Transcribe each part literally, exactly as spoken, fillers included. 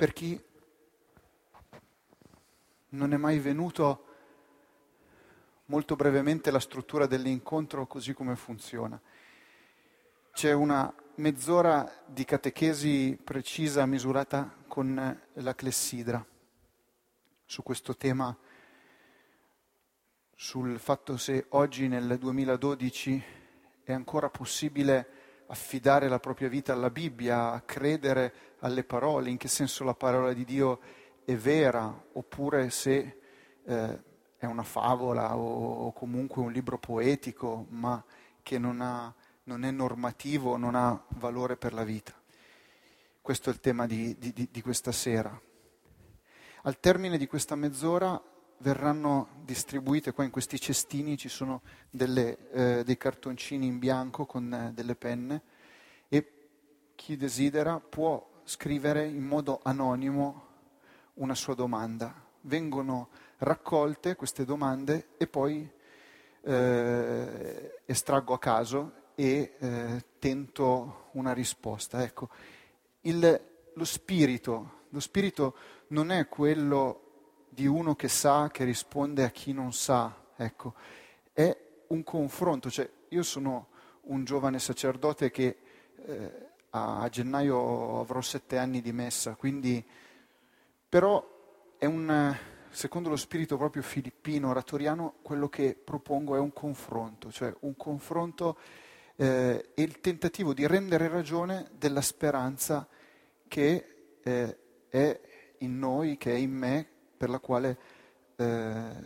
Per chi non è mai venuto, molto brevemente la struttura dell'incontro così come funziona. C'è una mezz'ora di catechesi precisa, misurata con la clessidra, su questo tema, sul fatto se oggi nel duemiladodici è ancora possibile affidare la propria vita alla Bibbia, credere alle parole, in che senso la parola di Dio è vera, oppure se eh, è una favola o, o comunque un libro poetico, ma che non, ha, non è normativo, non ha valore per la vita. Questo è il tema di, di, di questa sera. Al termine di questa mezz'ora verranno distribuite, qua in questi cestini ci sono delle, eh, dei cartoncini in bianco con eh, delle penne, e chi desidera può scrivere in modo anonimo una sua domanda. Vengono raccolte queste domande e poi eh, estraggo a caso e eh, tento una risposta. Ecco, il, lo spirito, lo spirito non è quello di uno che sa, che risponde a chi non sa, ecco, è un confronto. Cioè, io sono un giovane sacerdote che eh, a, a gennaio avrò sette anni di messa, quindi però è un, secondo lo spirito proprio filippino, oratoriano, quello che propongo è un confronto, cioè un confronto eh, e il tentativo di rendere ragione della speranza che eh, è in noi, che è in me, per la quale eh,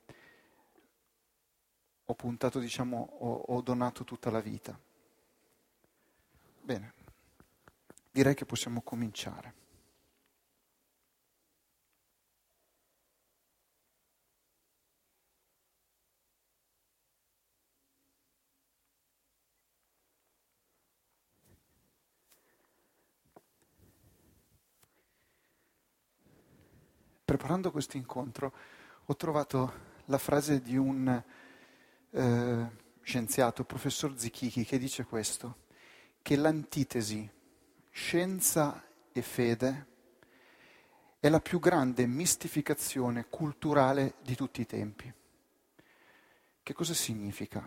ho puntato, diciamo, ho, ho donato tutta la vita. Bene, direi che possiamo cominciare. Preparando questo incontro ho trovato la frase di un eh, scienziato, professor Zichichi, che dice questo, che l'antitesi scienza e fede è la più grande mistificazione culturale di tutti i tempi. Che cosa significa?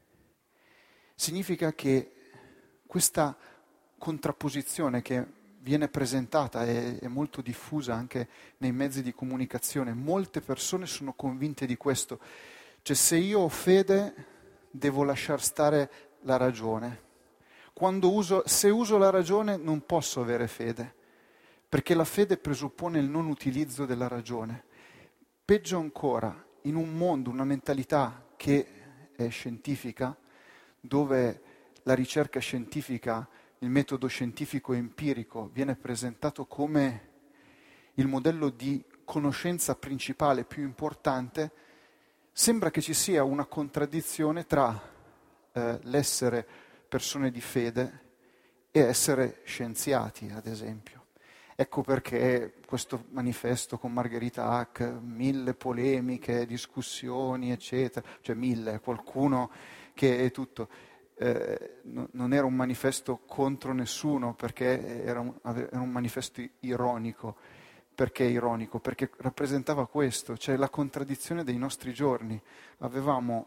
Significa che questa contrapposizione che viene presentata e è molto diffusa anche nei mezzi di comunicazione, molte persone sono convinte di questo. Cioè, se io ho fede devo lasciar stare la ragione. Quando uso, se uso la ragione non posso avere fede, perché la fede presuppone il non utilizzo della ragione. Peggio ancora, in un mondo, una mentalità che è scientifica, dove la ricerca scientifica, il metodo scientifico empirico viene presentato come il modello di conoscenza principale più importante, sembra che ci sia una contraddizione tra eh, l'essere persone di fede e essere scienziati, ad esempio. Ecco perché questo manifesto con Margherita Hack, mille polemiche, discussioni, eccetera, cioè mille, qualcuno che è tutto. Eh, no, non era un manifesto contro nessuno, perché era un, era un manifesto ironico. Perché ironico? Perché rappresentava questo, cioè la contraddizione dei nostri giorni. Avevamo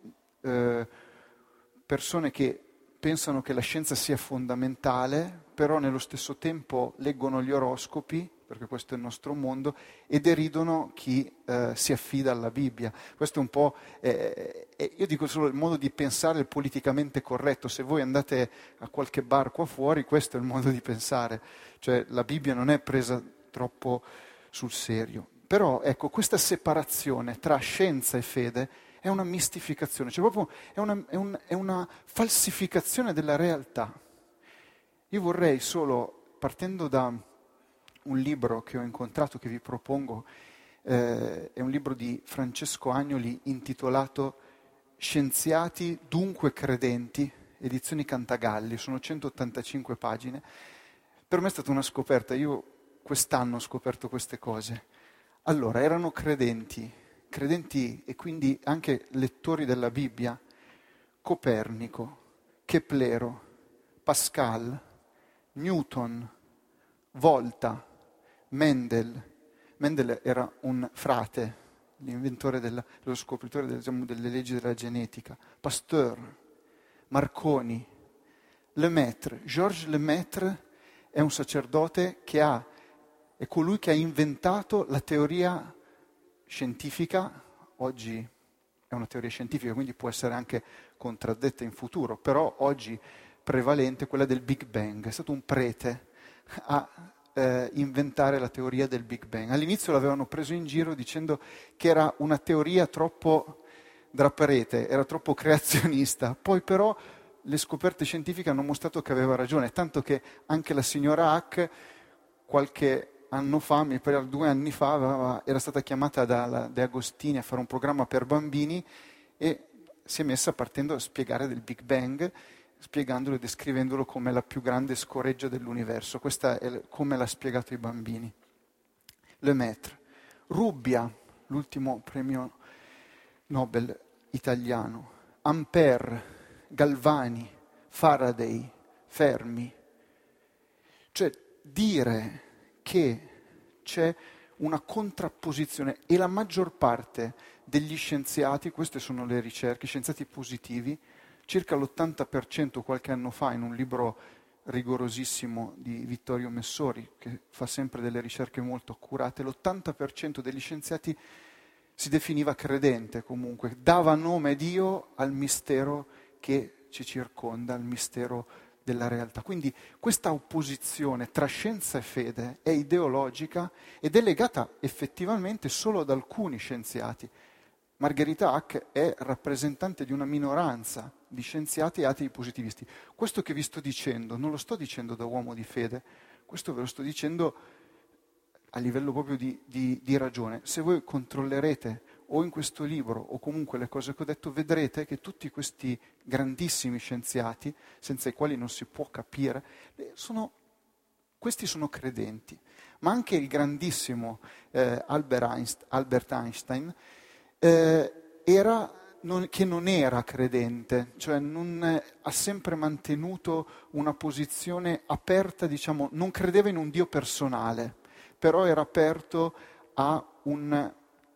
eh, persone che pensano che la scienza sia fondamentale, però nello stesso tempo leggono gli oroscopi, perché questo è il nostro mondo, e deridono chi eh, si affida alla Bibbia. Questo è un po', eh, eh, io dico solo il modo di pensare politicamente corretto. Se voi andate a qualche bar qua fuori, questo è il modo di pensare. Cioè la Bibbia non è presa troppo sul serio. Però ecco, questa separazione tra scienza e fede è una mistificazione, cioè proprio è una, è un, è una falsificazione della realtà. Io vorrei solo, partendo da un libro che ho incontrato, che vi propongo, eh, è un libro di Francesco Agnoli intitolato Scienziati, dunque credenti, edizioni Cantagalli, sono centottantacinque pagine. Per me è stata una scoperta, io quest'anno ho scoperto queste cose. Allora, erano credenti, credenti e quindi anche lettori della Bibbia, Copernico, Keplero, Pascal, Newton, Volta, Mendel. Mendel era un frate, l'inventore, della, lo scopritore del, diciamo, delle leggi della genetica. Pasteur, Marconi, Lemaitre. Georges Lemaitre è un sacerdote che ha, è colui che ha inventato la teoria scientifica. Oggi è una teoria scientifica, quindi può essere anche contraddetta in futuro, però oggi prevalente quella del Big Bang. È stato un prete a eh, inventare la teoria del Big Bang. All'inizio l'avevano preso in giro dicendo che era una teoria troppo da prete, era troppo creazionista. Poi però le scoperte scientifiche hanno mostrato che aveva ragione, tanto che anche la signora Hack qualche anno fa, mi pare due anni fa, aveva, era stata chiamata da De Agostini a fare un programma per bambini e si è messa partendo a spiegare del Big Bang, spiegandolo e descrivendolo come la più grande scoreggia dell'universo. Questa è come l'ha spiegato ai bambini. Lemaitre. Rubbia, l'ultimo premio Nobel italiano. Ampère, Galvani, Faraday, Fermi. Cioè dire che c'è una contrapposizione e la maggior parte degli scienziati, queste sono le ricerche, scienziati positivi, circa l'ottanta per cento qualche anno fa in un libro rigorosissimo di Vittorio Messori, che fa sempre delle ricerche molto accurate, l'ottanta per cento degli scienziati si definiva credente comunque, dava nome Dio al mistero che ci circonda, al mistero della realtà. Quindi questa opposizione tra scienza e fede è ideologica ed è legata effettivamente solo ad alcuni scienziati. Margherita Hack è rappresentante di una minoranza di scienziati e atei positivisti. Questo che vi sto dicendo non lo sto dicendo da uomo di fede, questo ve lo sto dicendo a livello proprio di, di, di ragione. Se voi controllerete o in questo libro o comunque le cose che ho detto, vedrete che tutti questi grandissimi scienziati, senza i quali non si può capire, sono, questi sono credenti. Ma anche il grandissimo eh, Albert Einstein, Albert Einstein eh, era, non, che non era credente, cioè non, eh, ha sempre mantenuto una posizione aperta, diciamo, non credeva in un Dio personale, però era aperto a un...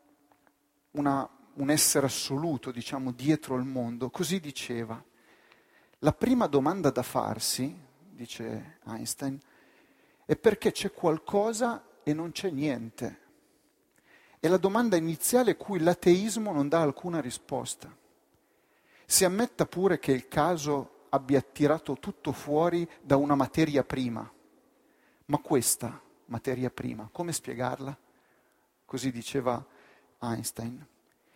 Una, un essere assoluto, diciamo, dietro il mondo. Così diceva. La prima domanda da farsi, dice Einstein, è perché c'è qualcosa e non c'è niente. È la domanda iniziale a cui l'ateismo non dà alcuna risposta. Si ammetta pure che il caso abbia tirato tutto fuori da una materia prima. Ma questa materia prima, come spiegarla? Così diceva Einstein.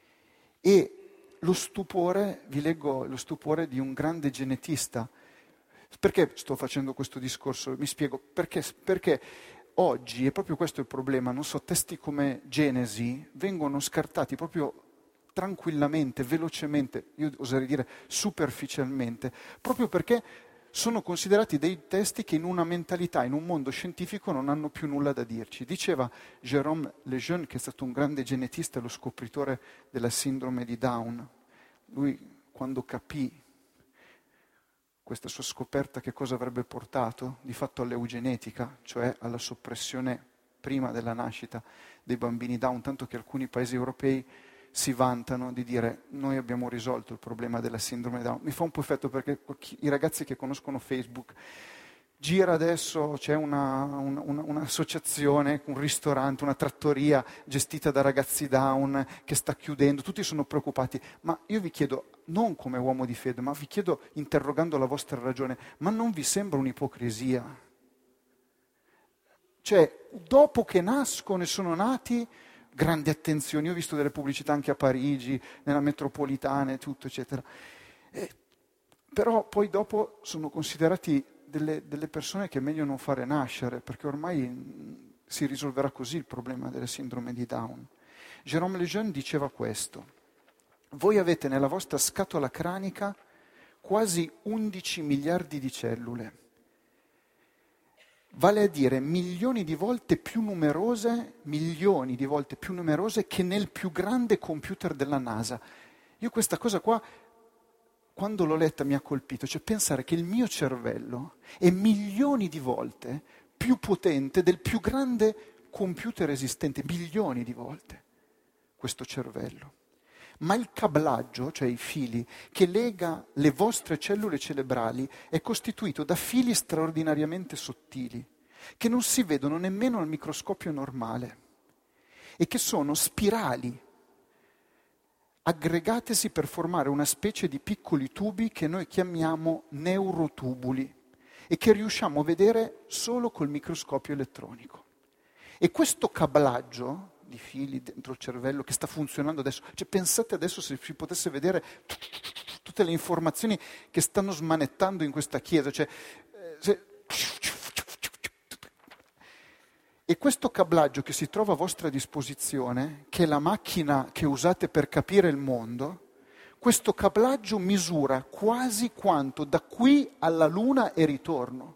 E lo stupore, vi leggo lo stupore di un grande genetista. Perché sto facendo questo discorso? Mi spiego. Perché, perché oggi, e proprio questo è il problema, non so, testi come Genesi vengono scartati proprio tranquillamente, velocemente, io oserei dire superficialmente, proprio perché sono considerati dei testi che in una mentalità, in un mondo scientifico non hanno più nulla da dirci. Diceva Jérôme Lejeune, che è stato un grande genetista e lo scopritore della sindrome di Down. Lui, quando capì questa sua scoperta, che cosa avrebbe portato? Di fatto all'eugenetica, cioè alla soppressione prima della nascita dei bambini Down, tanto che alcuni paesi europei si vantano di dire noi abbiamo risolto il problema della sindrome Down. Mi fa un po' effetto perché i ragazzi che conoscono Facebook, gira adesso, c'è una, una, una, un'associazione, un ristorante, una trattoria gestita da ragazzi Down che sta chiudendo, tutti sono preoccupati, ma io vi chiedo, non come uomo di fede, ma vi chiedo interrogando la vostra ragione, ma non vi sembra un'ipocrisia? Cioè, dopo che nascono e sono nati, grandi attenzioni, io ho visto delle pubblicità anche a Parigi, nella metropolitana e tutto, eccetera. Eh, però poi dopo sono considerati delle, delle persone che è meglio non fare nascere, perché ormai mh, si risolverà così il problema della sindrome di Down. Jérôme Lejeune diceva questo: voi avete nella vostra scatola cranica quasi undici miliardi di cellule, vale a dire milioni di volte più numerose, milioni di volte più numerose che nel più grande computer della NASA. Io questa cosa qua, quando l'ho letta, mi ha colpito, cioè pensare che il mio cervello è milioni di volte più potente del più grande computer esistente, milioni di volte, questo cervello. Ma il cablaggio, cioè i fili, che lega le vostre cellule cerebrali è costituito da fili straordinariamente sottili, che non si vedono nemmeno al microscopio normale e che sono spirali, aggregatesi per formare una specie di piccoli tubi che noi chiamiamo neurotubuli e che riusciamo a vedere solo col microscopio elettronico. E questo cablaggio di fili dentro il cervello che sta funzionando adesso, cioè pensate adesso se si potesse vedere tutte le informazioni che stanno smanettando in questa chiesa, cioè, se... E questo cablaggio che si trova a vostra disposizione, che è la macchina che usate per capire il mondo, questo cablaggio misura quasi quanto da qui alla Luna e ritorno.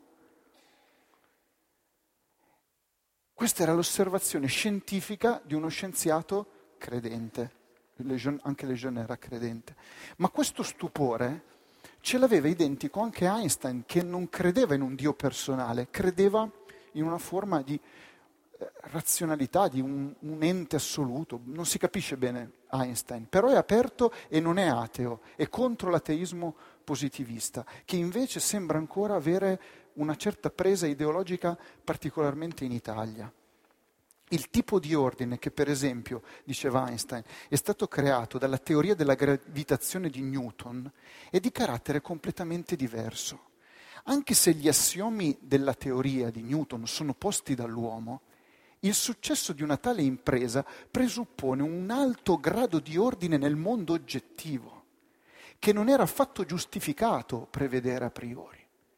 Questa era l'osservazione scientifica di uno scienziato credente, anche Lejeune era credente. Ma questo stupore ce l'aveva identico anche Einstein, che non credeva in un Dio personale, credeva in una forma di razionalità, di un, un ente assoluto. Non si capisce bene Einstein, però è aperto e non è ateo, è contro l'ateismo positivista, che invece sembra ancora avere una certa presa ideologica, particolarmente in Italia. Il tipo di ordine che, per esempio, diceva Einstein, è stato creato dalla teoria della gravitazione di Newton è di carattere completamente diverso. Anche se gli assiomi della teoria di Newton sono posti dall'uomo, il successo di una tale impresa presuppone un alto grado di ordine nel mondo oggettivo, che non era affatto giustificato prevedere a priori.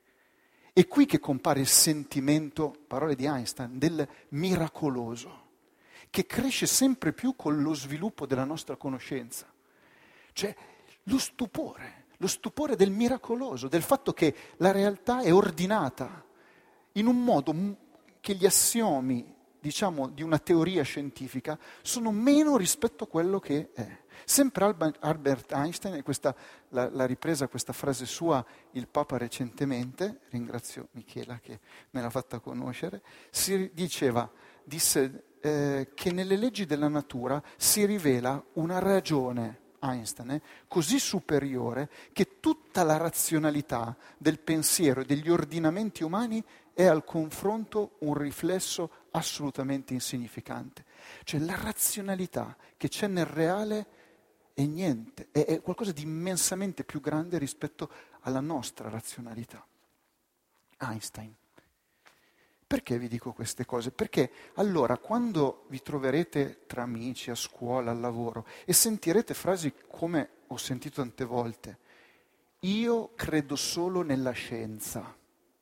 È qui che compare il sentimento, parole di Einstein, del miracoloso, che cresce sempre più con lo sviluppo della nostra conoscenza. Cioè lo stupore, lo stupore del miracoloso, del fatto che la realtà è ordinata in un modo che gli assiomi, diciamo, di una teoria scientifica sono meno rispetto a quello che è. Sempre Albert Einstein, e questa l'ha, l'ha ripresa questa frase sua il Papa recentemente, ringrazio Michela che me l'ha fatta conoscere, si diceva, disse eh, che nelle leggi della natura si rivela una ragione, Einstein, eh, così superiore che tutta la razionalità del pensiero e degli ordinamenti umani è al confronto un riflesso assolutamente insignificante. Cioè la razionalità che c'è nel reale è niente, è, è qualcosa di immensamente più grande rispetto alla nostra razionalità. Einstein. Perché vi dico queste cose? Perché allora quando vi troverete tra amici, a scuola, al lavoro e sentirete frasi come ho sentito tante volte, io credo solo nella scienza.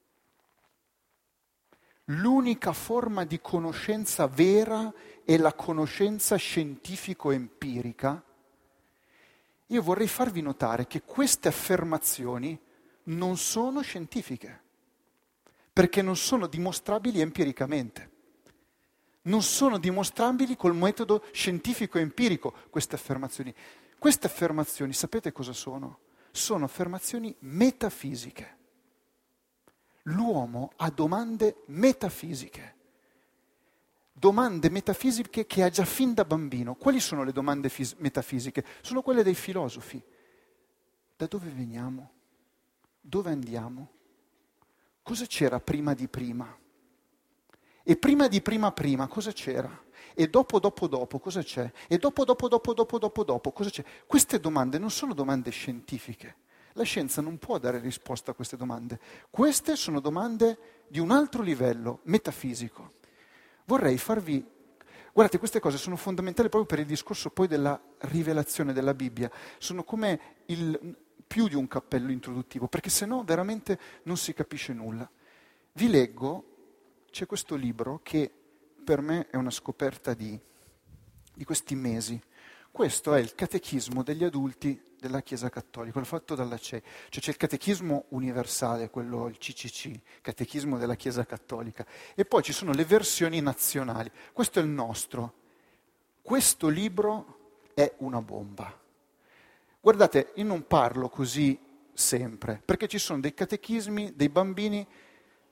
L'unica forma di conoscenza vera è la conoscenza scientifico-empirica. Io vorrei farvi notare che queste affermazioni non sono scientifiche, perché non sono dimostrabili empiricamente. Non sono dimostrabili col metodo scientifico-empirico queste affermazioni. Queste affermazioni, sapete cosa sono? Sono affermazioni metafisiche. L'uomo ha domande metafisiche, domande metafisiche che ha già fin da bambino. Quali sono le domande fis- metafisiche? Sono quelle dei filosofi. Da dove veniamo? Dove andiamo? Cosa c'era prima di prima? E prima di prima prima cosa c'era? E dopo dopo dopo cosa c'è? E dopo dopo dopo dopo dopo dopo cosa c'è? Queste domande non sono domande scientifiche. La scienza non può dare risposta a queste domande. Queste sono domande di un altro livello, metafisico. Vorrei farvi... Guardate, queste cose sono fondamentali proprio per il discorso poi della rivelazione della Bibbia. Sono come il, più di un cappello introduttivo, perché sennò veramente non si capisce nulla. Vi leggo, c'è questo libro che per me è una scoperta di, di questi mesi. Questo è il Catechismo degli adulti della Chiesa Cattolica, l'ho fatto dalla C E I. Cioè c'è il Catechismo universale, quello, il C C C, Catechismo della Chiesa Cattolica, e poi ci sono le versioni nazionali. Questo è il nostro. Questo libro è una bomba. Guardate, io non parlo così sempre, perché ci sono dei catechismi, dei bambini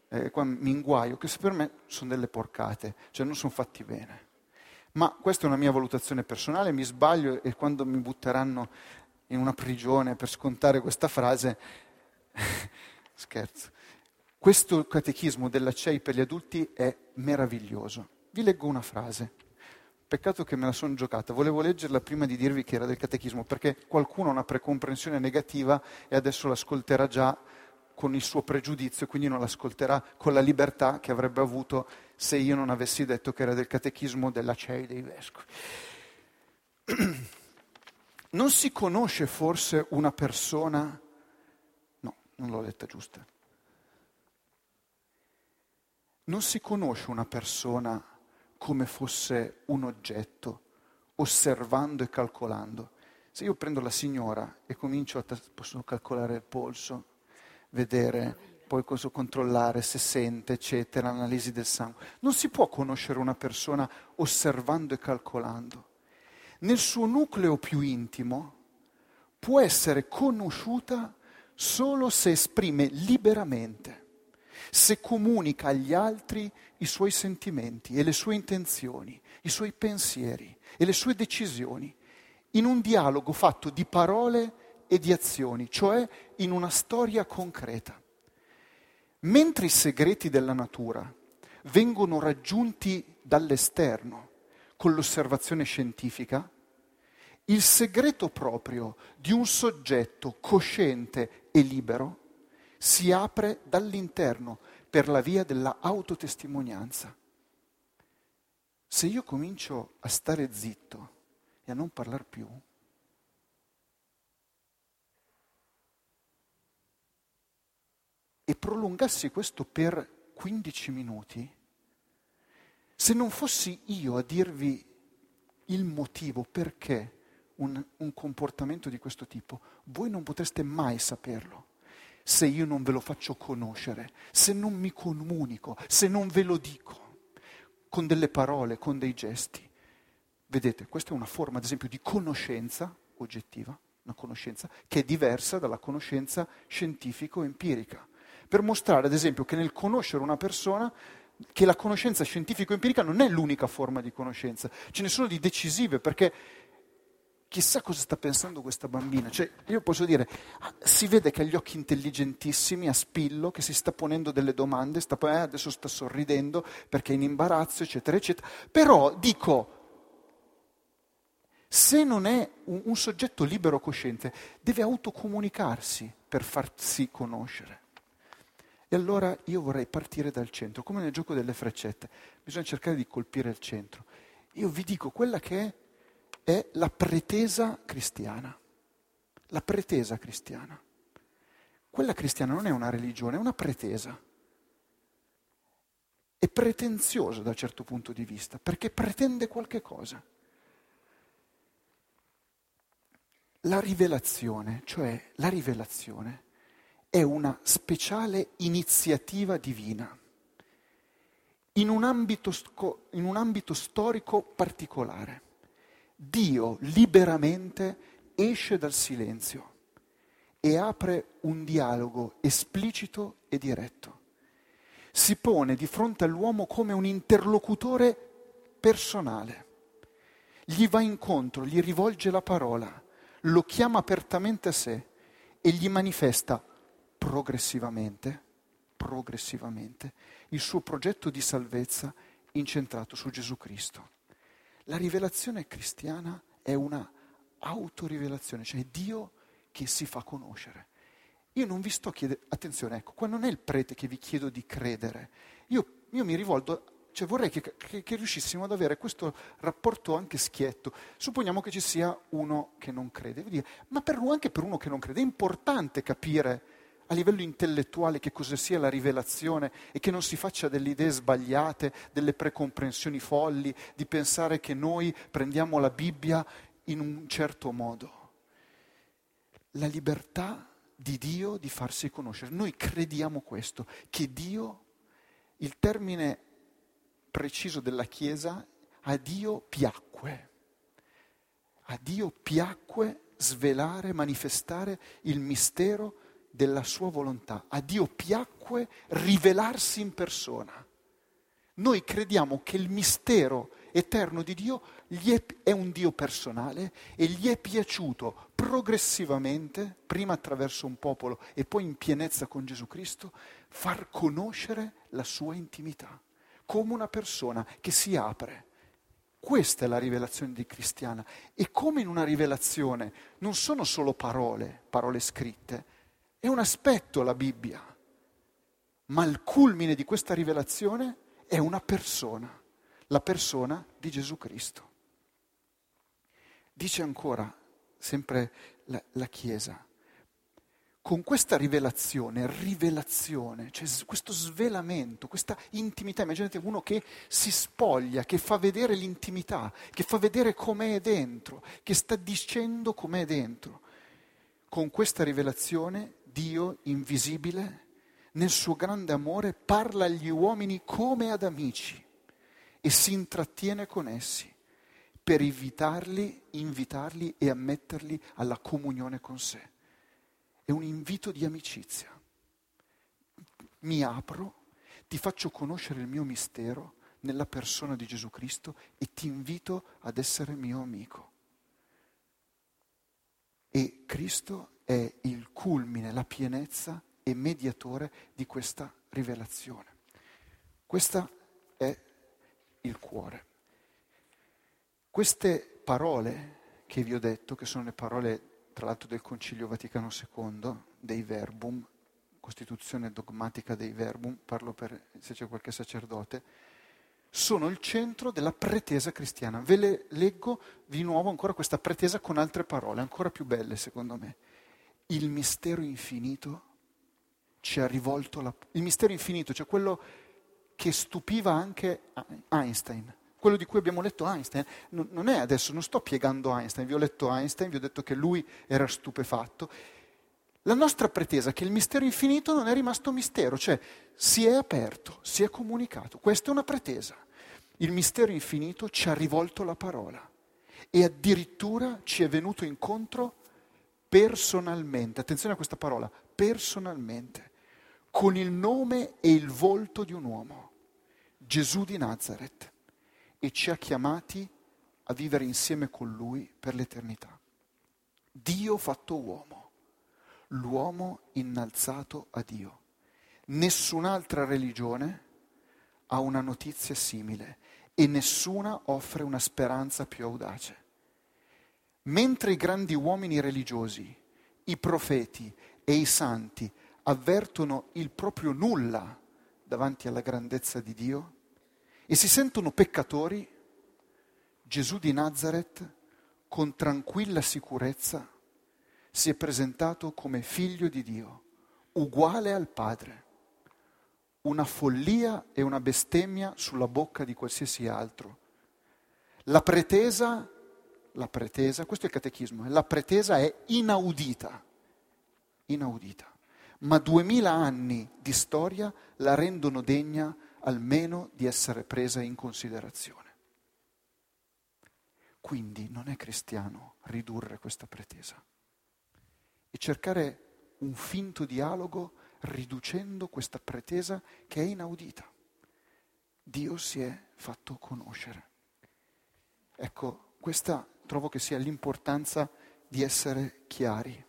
eh, qua mi inguaio, che per me sono delle porcate, cioè non sono fatti bene. Ma questa è una mia valutazione personale, mi sbaglio e quando mi butteranno in una prigione per scontare questa frase, scherzo. Questo catechismo della C E I per gli adulti è meraviglioso. Vi leggo una frase. Peccato che me la sono giocata. Volevo leggerla prima di dirvi che era del catechismo, perché qualcuno ha una precomprensione negativa e adesso l'ascolterà già con il suo pregiudizio, quindi non l'ascolterà con la libertà che avrebbe avuto se io non avessi detto che era del catechismo della C E I dei vescovi. Non si conosce forse una persona... No, non l'ho letta giusta. Non si conosce una persona come fosse un oggetto, osservando e calcolando. Se io prendo la signora e comincio a t- posso calcolare il polso, vedere, poi posso controllare se sente, eccetera, analisi del sangue. Non si può conoscere una persona osservando e calcolando. Nel suo nucleo più intimo può essere conosciuta solo se esprime liberamente, se comunica agli altri i suoi sentimenti e le sue intenzioni, i suoi pensieri e le sue decisioni, in un dialogo fatto di parole e di azioni, cioè in una storia concreta. Mentre i segreti della natura vengono raggiunti dall'esterno con l'osservazione scientifica, il segreto proprio di un soggetto cosciente e libero si apre dall'interno per la via della autotestimonianza. Se io comincio a stare zitto e a non parlare più, e prolungassi questo per quindici minuti, se non fossi io a dirvi il motivo perché un, un comportamento di questo tipo, voi non potreste mai saperlo. Se io non ve lo faccio conoscere, se non mi comunico, se non ve lo dico, con delle parole, con dei gesti. Vedete, questa è una forma, ad esempio, di conoscenza oggettiva, una conoscenza che è diversa dalla conoscenza scientifico-empirica. Per mostrare, ad esempio, che nel conoscere una persona, che la conoscenza scientifico-empirica non è l'unica forma di conoscenza, ce ne sono di decisive, perché chissà cosa sta pensando questa bambina. Cioè, io posso dire, si vede che ha gli occhi intelligentissimi, a spillo, che si sta ponendo delle domande, sta, eh, adesso sta sorridendo perché è in imbarazzo, eccetera, eccetera. Però dico, se non è un, un soggetto libero cosciente, deve autocomunicarsi per farsi conoscere. E allora io vorrei partire dal centro, come nel gioco delle freccette. Bisogna cercare di colpire il centro. Io vi dico quella che è è la pretesa cristiana. La pretesa cristiana. Quella cristiana non è una religione, è una pretesa. È pretenziosa da un certo punto di vista, perché pretende qualche cosa. La rivelazione, cioè la rivelazione, è una speciale iniziativa divina, in un ambito, in un ambito storico particolare. Dio liberamente esce dal silenzio e apre un dialogo esplicito e diretto. Si pone di fronte all'uomo come un interlocutore personale. Gli va incontro, gli rivolge la parola, lo chiama apertamente a sé e gli manifesta progressivamente, progressivamente, il suo progetto di salvezza incentrato su Gesù Cristo. La rivelazione cristiana è una autorivelazione, cioè Dio che si fa conoscere. Io non vi sto chiedendo, attenzione, ecco, qua non è il prete che vi chiedo di credere, io, io mi rivolgo, cioè vorrei che, che, che riuscissimo ad avere questo rapporto anche schietto. Supponiamo che ci sia uno che non crede, vuol dire, ma per, anche per uno che non crede è importante capire a livello intellettuale che cosa sia la rivelazione e che non si faccia delle idee sbagliate, delle precomprensioni folli, di pensare che noi prendiamo la Bibbia in un certo modo. La libertà di Dio di farsi conoscere. Noi crediamo questo, che Dio, il termine preciso della Chiesa, a Dio piacque. A Dio piacque svelare, manifestare il mistero della sua volontà. A Dio piacque rivelarsi in persona. Noi crediamo che il mistero eterno di Dio gli è, è un Dio personale e gli è piaciuto progressivamente, prima attraverso un popolo e poi in pienezza con Gesù Cristo, far conoscere la sua intimità, come una persona che si apre. Questa è la rivelazione di cristiana. E come in una rivelazione non sono solo parole, parole scritte, è un aspetto la Bibbia, ma il culmine di questa rivelazione è una persona, la persona di Gesù Cristo. Dice ancora, sempre la, la Chiesa, con questa rivelazione, rivelazione, cioè questo svelamento, questa intimità, immaginate uno che si spoglia, che fa vedere l'intimità, che fa vedere com'è dentro, che sta dicendo com'è dentro. Con questa rivelazione Dio invisibile, nel suo grande amore, parla agli uomini come ad amici e si intrattiene con essi per invitarli, invitarli e ammetterli alla comunione con sé. È un invito di amicizia. Mi apro, ti faccio conoscere il mio mistero nella persona di Gesù Cristo e ti invito ad essere mio amico. E Cristo è il culmine, la pienezza e mediatore di questa rivelazione. Questo è il cuore. Queste parole che vi ho detto, che sono le parole tra l'altro del Concilio Vaticano secondo, dei Verbum, Costituzione dogmatica dei Verbum, parlo per se c'è qualche sacerdote, sono il centro della pretesa cristiana. Ve le leggo di nuovo ancora questa pretesa con altre parole, ancora più belle secondo me. Il mistero infinito ci ha rivolto la... Il mistero infinito, cioè quello che stupiva anche Einstein. Quello di cui abbiamo letto Einstein, non è adesso, non sto piegando Einstein, vi ho letto Einstein, vi ho detto che lui era stupefatto. La nostra pretesa è che il mistero infinito non è rimasto mistero, cioè si è aperto, si è comunicato. Questa è una pretesa. Il mistero infinito ci ha rivolto la parola e addirittura ci è venuto incontro personalmente. Attenzione a questa parola, personalmente, con il nome e il volto di un uomo, Gesù di Nazaret. E ci ha chiamati a vivere insieme con Lui per l'eternità. Dio fatto uomo, l'uomo innalzato a Dio. Nessun'altra religione ha una notizia simile e nessuna offre una speranza più audace. Mentre i grandi uomini religiosi, i profeti e i santi avvertono il proprio nulla davanti alla grandezza di Dio, e si sentono peccatori, Gesù di Nazaret, con tranquilla sicurezza, si è presentato come figlio di Dio, uguale al Padre. Una follia e una bestemmia sulla bocca di qualsiasi altro. La pretesa, la pretesa, questo è il catechismo, la pretesa è inaudita, inaudita. Ma duemila anni di storia la rendono degna almeno di essere presa in considerazione. Quindi non è cristiano ridurre questa pretesa e cercare un finto dialogo riducendo questa pretesa che è inaudita. Dio si è fatto conoscere. Ecco, questa trovo che sia l'importanza di essere chiari.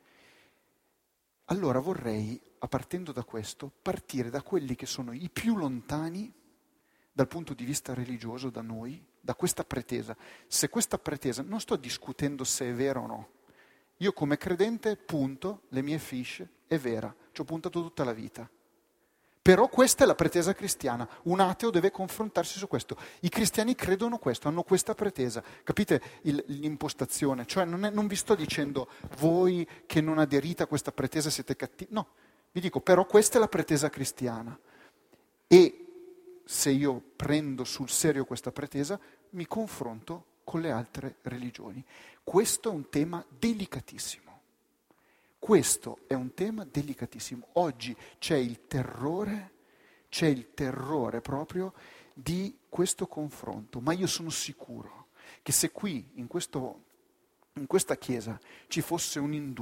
Allora vorrei, a partendo da questo, partire da quelli che sono i più lontani dal punto di vista religioso da noi, da questa pretesa. Se questa pretesa, non sto discutendo se è vera o no, io come credente punto le mie fiche, è vera, ci ho puntato tutta la vita. Però questa è la pretesa cristiana, un ateo deve confrontarsi su questo. I cristiani credono questo, hanno questa pretesa, capite il, l'impostazione? Cioè non, è, non vi sto dicendo voi che non aderite a questa pretesa siete cattivi, no, vi dico però questa è la pretesa cristiana e se io prendo sul serio questa pretesa mi confronto con le altre religioni. Questo è un tema delicatissimo. Questo è un tema delicatissimo. Oggi c'è il terrore, c'è il terrore proprio di questo confronto, ma io sono sicuro che se qui, in, questo, in questa chiesa, ci fosse un indù,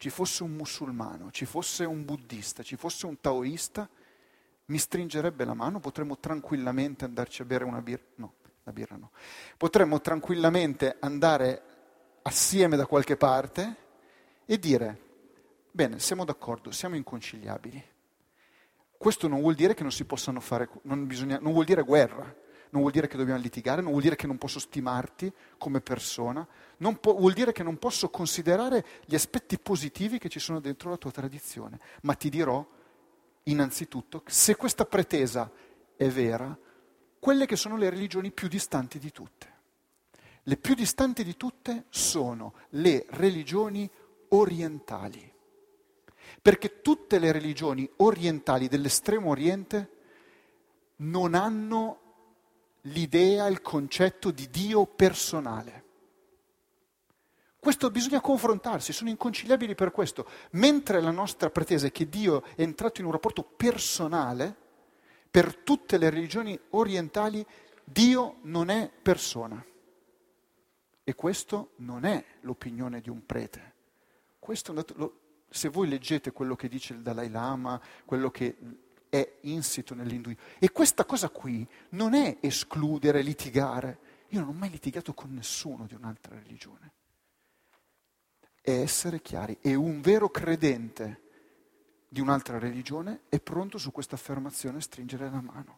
ci fosse un musulmano, ci fosse un buddista, ci fosse un taoista, mi stringerebbe la mano, potremmo tranquillamente andarci a bere una birra. No, la birra no. Potremmo tranquillamente andare assieme da qualche parte e dire, bene, siamo d'accordo, siamo inconciliabili. Questo non vuol dire che non si possano fare, non, bisogna, non vuol dire guerra, non vuol dire che dobbiamo litigare, non vuol dire che non posso stimarti come persona, non po- vuol dire che non posso considerare gli aspetti positivi che ci sono dentro la tua tradizione, ma ti dirò innanzitutto, se questa pretesa è vera, quelle che sono le religioni più distanti di tutte. Le più distanti di tutte sono le religioni orientali. Perché tutte le religioni orientali dell'estremo oriente non hanno l'idea, il concetto di Dio personale. Questo bisogna confrontarsi, sono inconciliabili per questo. Mentre la nostra pretesa è che Dio è entrato in un rapporto personale, per tutte le religioni orientali Dio non è persona. E questo non è l'opinione di un prete. Questo è un dato, lo, se voi leggete quello che dice il Dalai Lama, quello che è insito nell'induismo, e questa cosa qui non è escludere, litigare. Io non ho mai litigato con nessuno di un'altra religione. È essere chiari. E un vero credente di un'altra religione è pronto su questa affermazione a stringere la mano.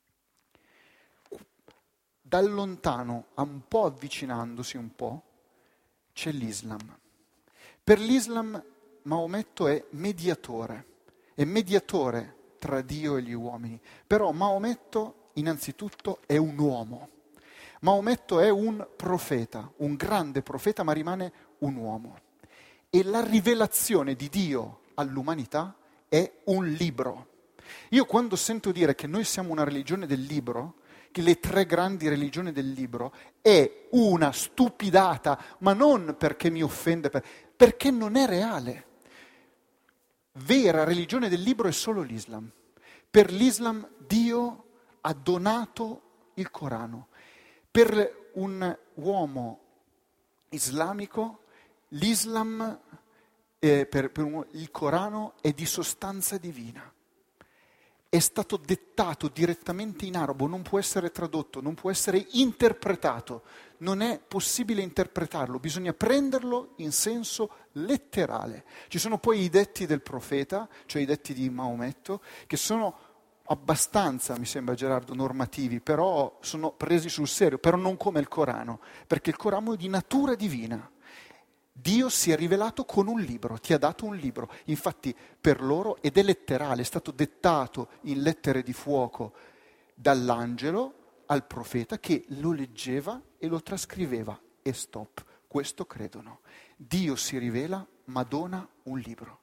Da lontano, a un po' avvicinandosi un po', c'è l'Islam. Per l'Islam Maometto è mediatore, è mediatore tra Dio e gli uomini. Però Maometto, innanzitutto, è un uomo. Maometto è un profeta, un grande profeta, ma rimane un uomo. E la rivelazione di Dio all'umanità è un libro. Io quando sento dire che noi siamo una religione del libro, che le tre grandi religioni del libro, è una stupidata, ma non perché mi offende, perché non è reale. Vera religione del libro è solo l'Islam. Per l'Islam Dio ha donato il Corano. Per un uomo islamico l'Islam, eh, per, per un, il Corano è di sostanza divina. È stato dettato direttamente in arabo, non può essere tradotto, non può essere interpretato, non è possibile interpretarlo, bisogna prenderlo in senso letterale. Ci sono poi i detti del profeta, cioè i detti di Maometto, che sono abbastanza, mi sembra Gerardo, normativi, però sono presi sul serio, però non come il Corano, perché il Corano è di natura divina. Dio si è rivelato con un libro, ti ha dato un libro, infatti per loro, ed è letterale, è stato dettato in lettere di fuoco dall'angelo al profeta che lo leggeva e lo trascriveva e stop, questo credono. Dio si rivela ma dona un libro.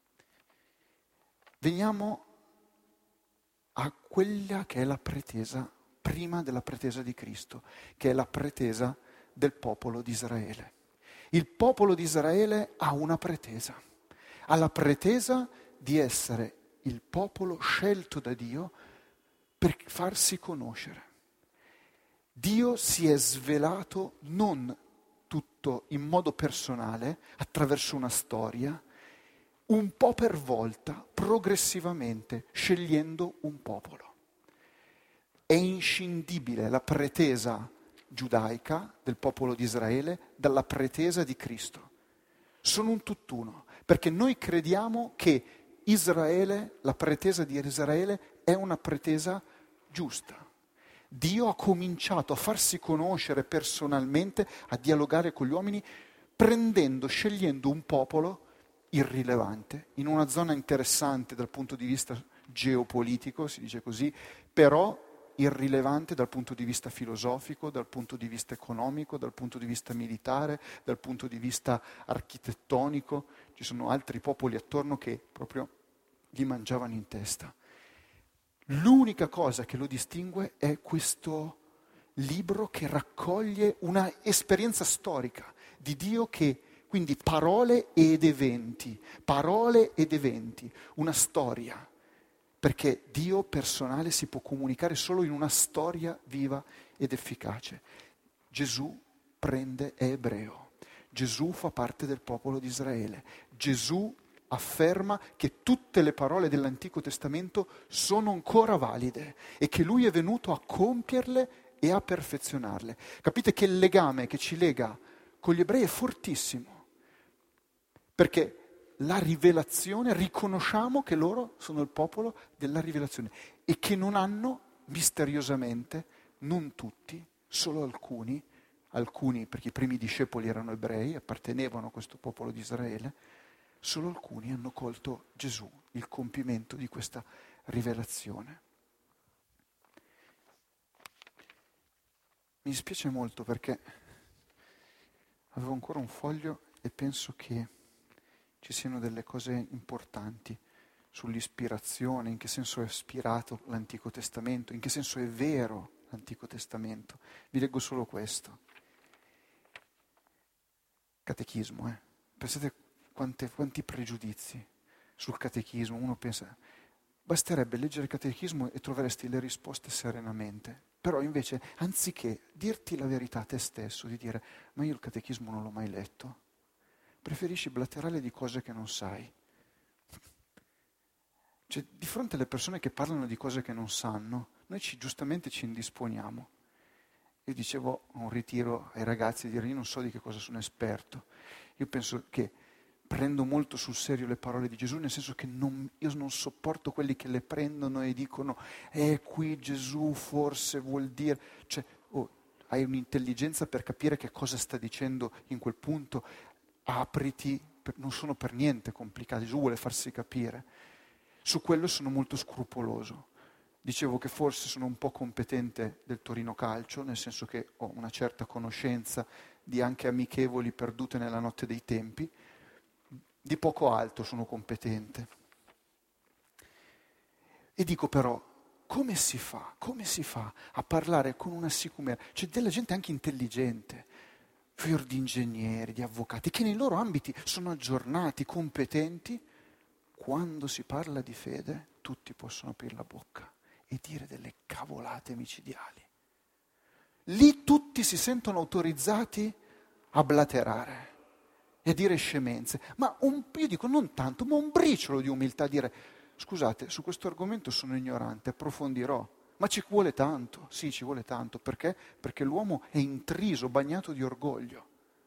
Veniamo a quella che è la pretesa, prima della pretesa di Cristo, che è la pretesa del popolo di Israele. Il popolo di Israele ha una pretesa, ha la pretesa di essere il popolo scelto da Dio per farsi conoscere. Dio si è svelato non tutto in modo personale, attraverso una storia, un po' per volta, progressivamente, scegliendo un popolo. È inscindibile la pretesa giudaica del popolo di Israele dalla pretesa di Cristo. Sono un tutt'uno, perché noi crediamo che Israele, la pretesa di Israele, è una pretesa giusta. Dio ha cominciato a farsi conoscere personalmente, a dialogare con gli uomini, prendendo, scegliendo un popolo irrilevante, in una zona interessante dal punto di vista geopolitico, si dice così, però irrilevante dal punto di vista filosofico, dal punto di vista economico, dal punto di vista militare, dal punto di vista architettonico. Ci sono altri popoli attorno che proprio gli mangiavano in testa. L'unica cosa che lo distingue è questo libro che raccoglie una esperienza storica di Dio, che quindi parole ed eventi, parole ed eventi, una storia. Perché Dio personale si può comunicare solo in una storia viva ed efficace. Gesù prende, è ebreo. Gesù fa parte del popolo di Israele. Gesù afferma che tutte le parole dell'Antico Testamento sono ancora valide e che lui è venuto a compierle e a perfezionarle. Capite che il legame che ci lega con gli ebrei è fortissimo, perché la rivelazione, riconosciamo che loro sono il popolo della rivelazione e che non hanno misteriosamente, non tutti, solo alcuni, alcuni perché i primi discepoli erano ebrei, appartenevano a questo popolo di Israele, solo alcuni hanno colto Gesù, il compimento di questa rivelazione. Mi dispiace molto perché avevo ancora un foglio e penso che ci siano delle cose importanti sull'ispirazione, in che senso è ispirato l'Antico Testamento, in che senso è vero l'Antico Testamento. Vi leggo solo questo. Catechismo, eh. Pensate quante, quanti pregiudizi sul catechismo. Uno pensa, basterebbe leggere il catechismo e troveresti le risposte serenamente. Però invece, anziché dirti la verità a te stesso, di dire, ma io il catechismo non l'ho mai letto, preferisci blaterare di cose che non sai. Cioè, di fronte alle persone che parlano di cose che non sanno, noi ci, giustamente ci indisponiamo. Io dicevo a un ritiro ai ragazzi, di dire, io non so di che cosa sono esperto. Io penso che prendo molto sul serio le parole di Gesù, nel senso che non, io non sopporto quelli che le prendono e dicono, eh, qui Gesù forse vuol dire... Cioè, oh, hai un'intelligenza per capire che cosa sta dicendo in quel punto, apriti, non sono per niente complicati, Gesù vuole farsi capire. Su quello sono molto scrupoloso. Dicevo che forse sono un po' competente del Torino Calcio, nel senso che ho una certa conoscenza di anche amichevoli perdute nella notte dei tempi, di poco altro sono competente. E dico però, come si fa? Come si fa a parlare con una sicumera? C'è della gente anche intelligente, fior di ingegneri, di avvocati, che nei loro ambiti sono aggiornati, competenti. Quando si parla di fede, tutti possono aprire la bocca e dire delle cavolate micidiali. Lì tutti si sentono autorizzati a blaterare e a dire scemenze. Ma un, io dico non tanto, ma un briciolo di umiltà a dire, scusate, su questo argomento sono ignorante, approfondirò. Ma ci vuole tanto, sì, ci vuole tanto. Perché? Perché l'uomo è intriso, bagnato di orgoglio.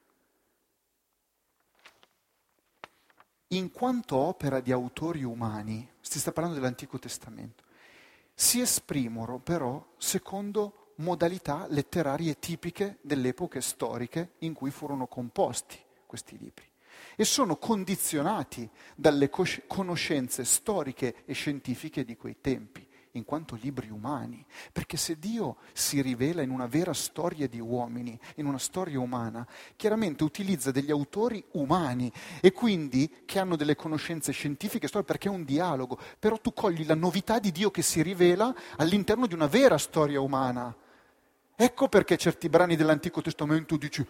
In quanto opera di autori umani, si sta parlando dell'Antico Testamento, si esprimono però secondo modalità letterarie tipiche delle epoche storiche in cui furono composti questi libri e sono condizionati dalle conoscenze storiche e scientifiche di quei tempi, in quanto libri umani, perché se Dio si rivela in una vera storia di uomini, in una storia umana, chiaramente utilizza degli autori umani e quindi che hanno delle conoscenze scientifiche, perché è un dialogo, però tu cogli la novità di Dio che si rivela all'interno di una vera storia umana. Ecco perché certi brani dell'Antico Testamento dici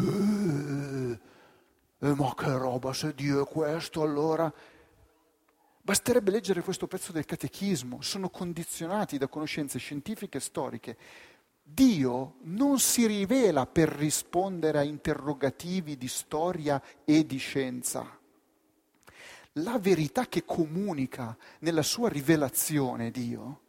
eh, eh, ma che roba, se Dio è questo allora... Basterebbe leggere questo pezzo del catechismo, sono condizionati da conoscenze scientifiche e storiche. Dio non si rivela per rispondere a interrogativi di storia e di scienza. La verità che comunica nella sua rivelazione Dio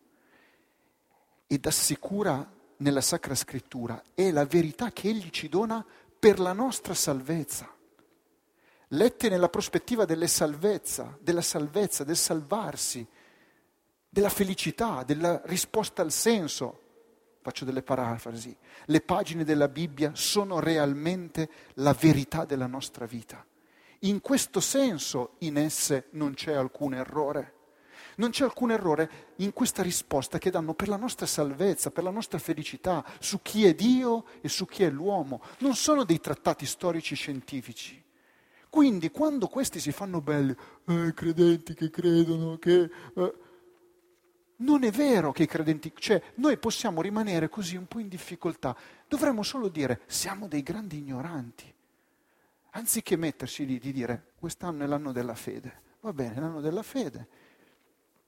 ed assicura nella Sacra Scrittura è la verità che Egli ci dona per la nostra salvezza. Lette nella prospettiva delle salvezza, della salvezza, del salvarsi, della felicità, della risposta al senso. Faccio delle parafrasi. Le pagine della Bibbia sono realmente la verità della nostra vita. In questo senso in esse non c'è alcun errore. Non c'è alcun errore in questa risposta che danno per la nostra salvezza, per la nostra felicità, su chi è Dio e su chi è l'uomo. Non sono dei trattati storici scientifici. Quindi quando questi si fanno belli, eh, credenti che credono, che... Eh, non è vero che i credenti... Cioè, noi possiamo rimanere così un po' in difficoltà. Dovremmo solo dire, siamo dei grandi ignoranti. Anziché metterci lì di dire, quest'anno è l'anno della fede. Va bene, l'anno della fede.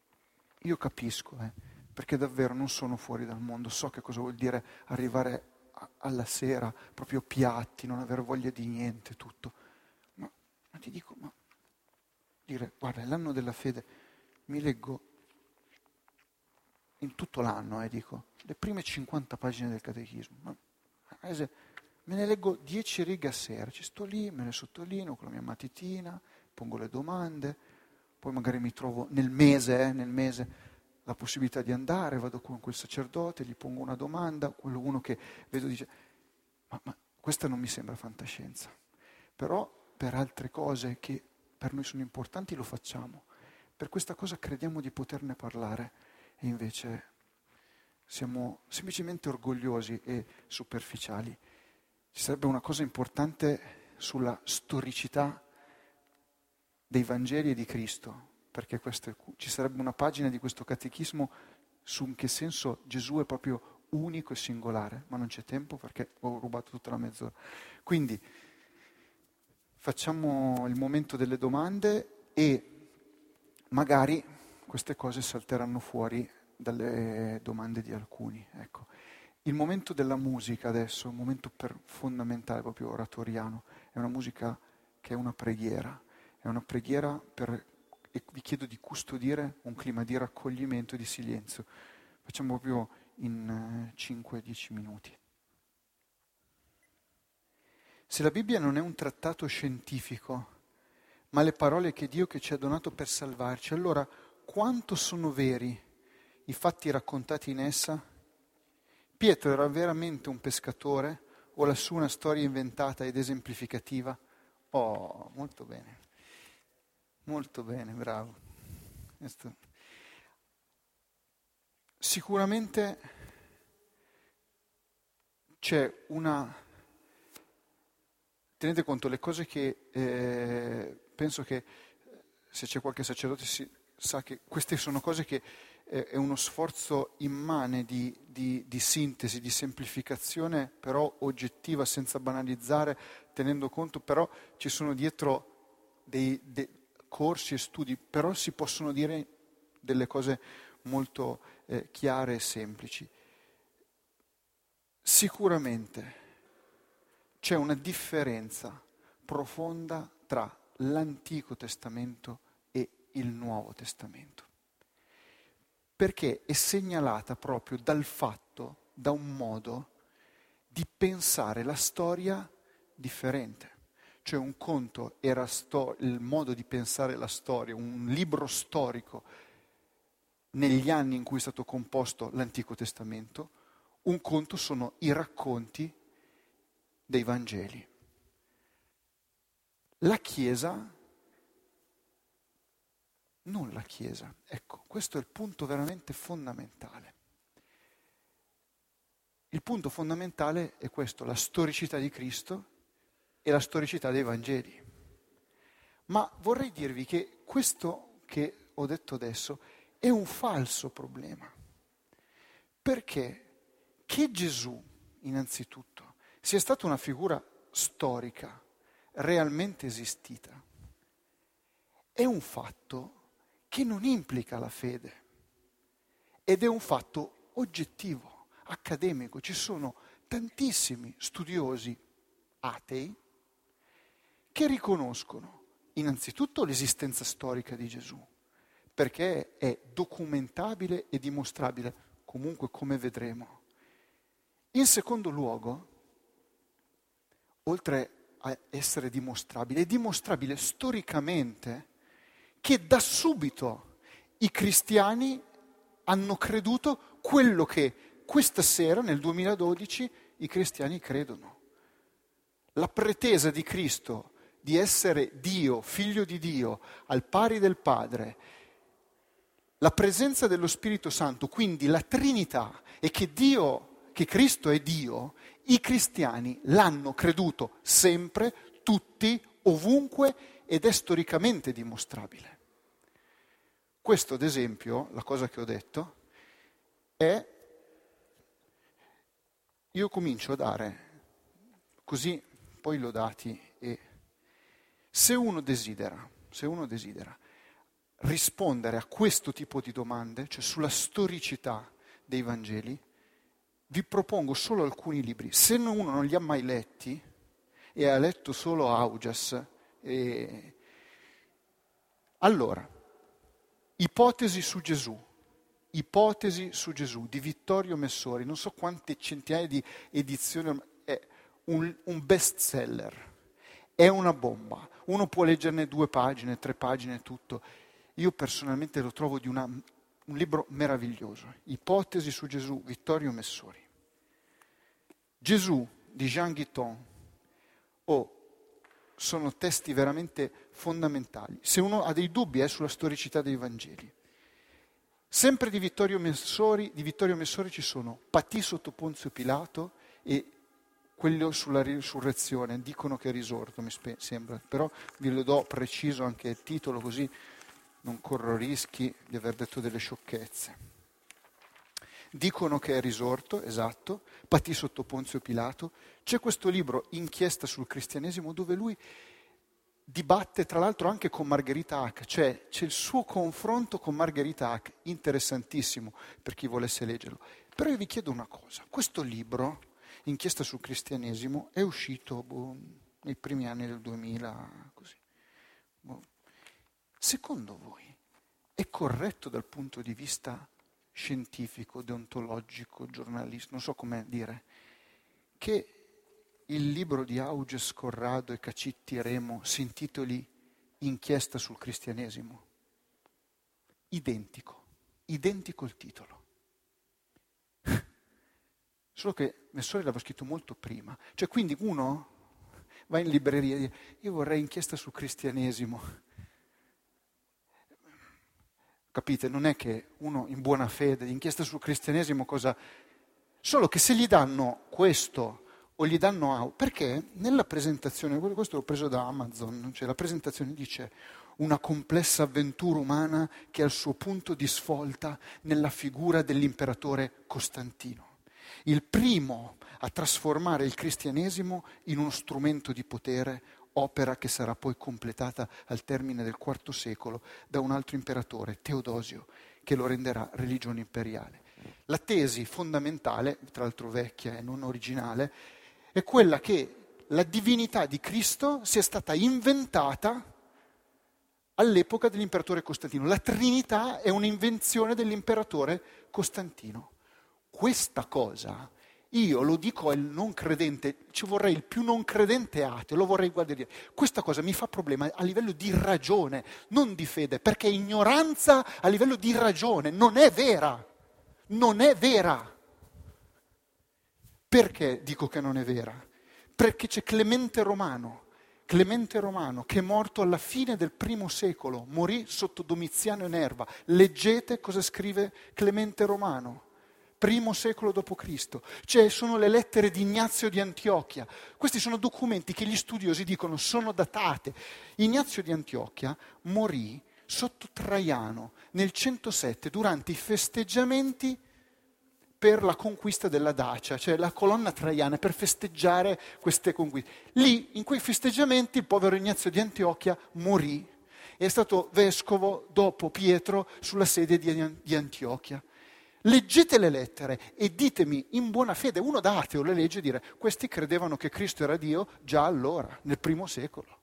Io capisco, eh, perché davvero non sono fuori dal mondo. So che cosa vuol dire arrivare a- alla sera, proprio piatti, non aver voglia di niente, tutto. Ma, ma ti dico, ma dire, guarda, è l'anno della fede, mi leggo in tutto l'anno, eh, dico, le prime cinquanta pagine del catechismo, ma, ma, me ne leggo dieci righe a sera, ci sto lì, me ne sottolineo con la mia matitina, pongo le domande, poi magari mi trovo nel mese, eh, nel mese la possibilità di andare, vado con quel sacerdote, gli pongo una domanda, quello uno che vedo dice, ma, ma questa non mi sembra fantascienza, però per altre cose che per noi sono importanti lo facciamo, per questa cosa crediamo di poterne parlare e invece siamo semplicemente orgogliosi e superficiali. Ci sarebbe una cosa importante sulla storicità dei Vangeli e di Cristo, perché questo è, ci sarebbe una pagina di questo catechismo su in che senso Gesù è proprio unico e singolare, ma non c'è tempo perché ho rubato tutta la mezz'ora. Quindi facciamo il momento delle domande e magari queste cose salteranno fuori dalle domande di alcuni. Ecco. Il momento della musica adesso, un momento per, fondamentale, proprio oratoriano, è una musica che è una preghiera, è una preghiera per, e vi chiedo di custodire un clima di raccoglimento e di silenzio. Facciamo proprio in eh, cinque dieci minuti. Se la Bibbia non è un trattato scientifico, ma le parole che Dio che ci ha donato per salvarci, allora quanto sono veri i fatti raccontati in essa? Pietro era veramente un pescatore o la sua una storia inventata ed esemplificativa? Oh, molto bene, molto bene, bravo. Questo. Sicuramente c'è una... Tenete conto, le cose che eh, penso che se c'è qualche sacerdote si sa che queste sono cose che eh, è uno sforzo immane di, di, di sintesi, di semplificazione, però oggettiva, senza banalizzare, tenendo conto, però ci sono dietro dei, dei corsi e studi, però si possono dire delle cose molto eh, chiare e semplici. Sicuramente c'è una differenza profonda tra l'Antico Testamento e il Nuovo Testamento, perché è segnalata proprio dal fatto, da un modo di pensare la storia differente. Cioè un conto era sto- il modo di pensare la storia, un libro storico negli anni in cui è stato composto l'Antico Testamento, un conto sono i racconti dei Vangeli. La Chiesa, non la Chiesa, ecco, questo è il punto veramente fondamentale. Il punto fondamentale è questo, la storicità di Cristo e la storicità dei Vangeli. Ma vorrei dirvi che questo che ho detto adesso è un falso problema. Perché che Gesù, innanzitutto, sia stata una figura storica, realmente esistita, è un fatto che non implica la fede ed è un fatto oggettivo, accademico. Ci sono tantissimi studiosi atei che riconoscono innanzitutto l'esistenza storica di Gesù, perché è documentabile e dimostrabile, comunque come vedremo. In secondo luogo, oltre a essere dimostrabile, è dimostrabile storicamente che da subito i cristiani hanno creduto quello che questa sera, nel duemiladodici, i cristiani credono. La pretesa di Cristo di essere Dio, figlio di Dio, al pari del Padre, la presenza dello Spirito Santo, quindi la Trinità, e che Dio, che Cristo è Dio, i cristiani l'hanno creduto sempre, tutti, ovunque, ed è storicamente dimostrabile. Questo, ad esempio, la cosa che ho detto, è, io comincio a dare, così poi l'ho dati, e se uno desidera, se uno desidera rispondere a questo tipo di domande, cioè sulla storicità dei Vangeli, vi propongo solo alcuni libri. Se uno non li ha mai letti e ha letto solo Augias, e... allora, Ipotesi su Gesù, Ipotesi su Gesù di Vittorio Messori, non so quante centinaia di edizioni, è un, un best seller, è una bomba. Uno può leggerne due pagine, tre pagine, tutto. Io personalmente lo trovo di una, un libro meraviglioso. Ipotesi su Gesù, Vittorio Messori. Gesù di Jean Guiton, oh, sono testi veramente fondamentali. Se uno ha dei dubbi è sulla storicità dei Vangeli. Sempre di Vittorio Messori, di Vittorio Messori ci sono Patì sotto Ponzio Pilato e quello sulla risurrezione, dicono che è risorto, mi spe- sembra, però vi lo do preciso anche il titolo, così non corro rischi di aver detto delle sciocchezze. Dicono che è risorto, esatto, patì sotto Ponzio Pilato. C'è questo libro, Inchiesta sul cristianesimo, dove lui dibatte tra l'altro anche con Margherita Hack, cioè c'è il suo confronto con Margherita Hack, interessantissimo per chi volesse leggerlo. Però io vi chiedo una cosa, questo libro, Inchiesta sul cristianesimo, è uscito boh, nei primi anni del duemila, così. Boh. Secondo voi è corretto dal punto di vista scientifico, deontologico, giornalistico, non so come dire, che il libro di Augias Corrado e Cacitti Remo si intitoli Inchiesta sul cristianesimo? Identico, identico il titolo. Solo che Messori l'aveva scritto molto prima. Cioè, quindi uno va in libreria e dice, io vorrei Inchiesta sul cristianesimo. Capite? Non è che uno in buona fede, Inchiesta sul cristianesimo cosa... Solo che se gli danno questo o gli danno a... Perché nella presentazione, questo l'ho preso da Amazon, cioè la presentazione dice una complessa avventura umana che ha il suo punto di svolta nella figura dell'imperatore Costantino. Il primo a trasformare il cristianesimo in uno strumento di potere, opera che sarà poi completata al termine del quarto secolo da un altro imperatore, Teodosio, che lo renderà religione imperiale. La tesi fondamentale, tra l'altro vecchia e non originale, è quella che la divinità di Cristo sia stata inventata all'epoca dell'imperatore Costantino. La Trinità è un'invenzione dell'imperatore Costantino. Questa cosa, io lo dico al non credente, ci vorrei il più non credente ateo, lo vorrei guardare. Questa cosa mi fa problema a livello di ragione, non di fede, perché ignoranza a livello di ragione non è vera, non è vera. Perché dico che non è vera? Perché c'è Clemente Romano, Clemente Romano che è morto alla fine del primo secolo, morì sotto Domiziano e Nerva. Leggete cosa scrive Clemente Romano. Primo secolo dopo Cristo, cioè sono le lettere di Ignazio di Antiochia. Questi sono documenti che gli studiosi dicono sono datate. Ignazio di Antiochia morì sotto Traiano nel centosette durante i festeggiamenti per la conquista della Dacia, cioè la colonna traiana, per festeggiare queste conquiste. Lì, in quei festeggiamenti, il povero Ignazio di Antiochia morì e è stato vescovo dopo Pietro sulla sede di Antiochia. Leggete le lettere e ditemi in buona fede, uno da ateo le legge e dire questi credevano che Cristo era Dio già allora, nel primo secolo.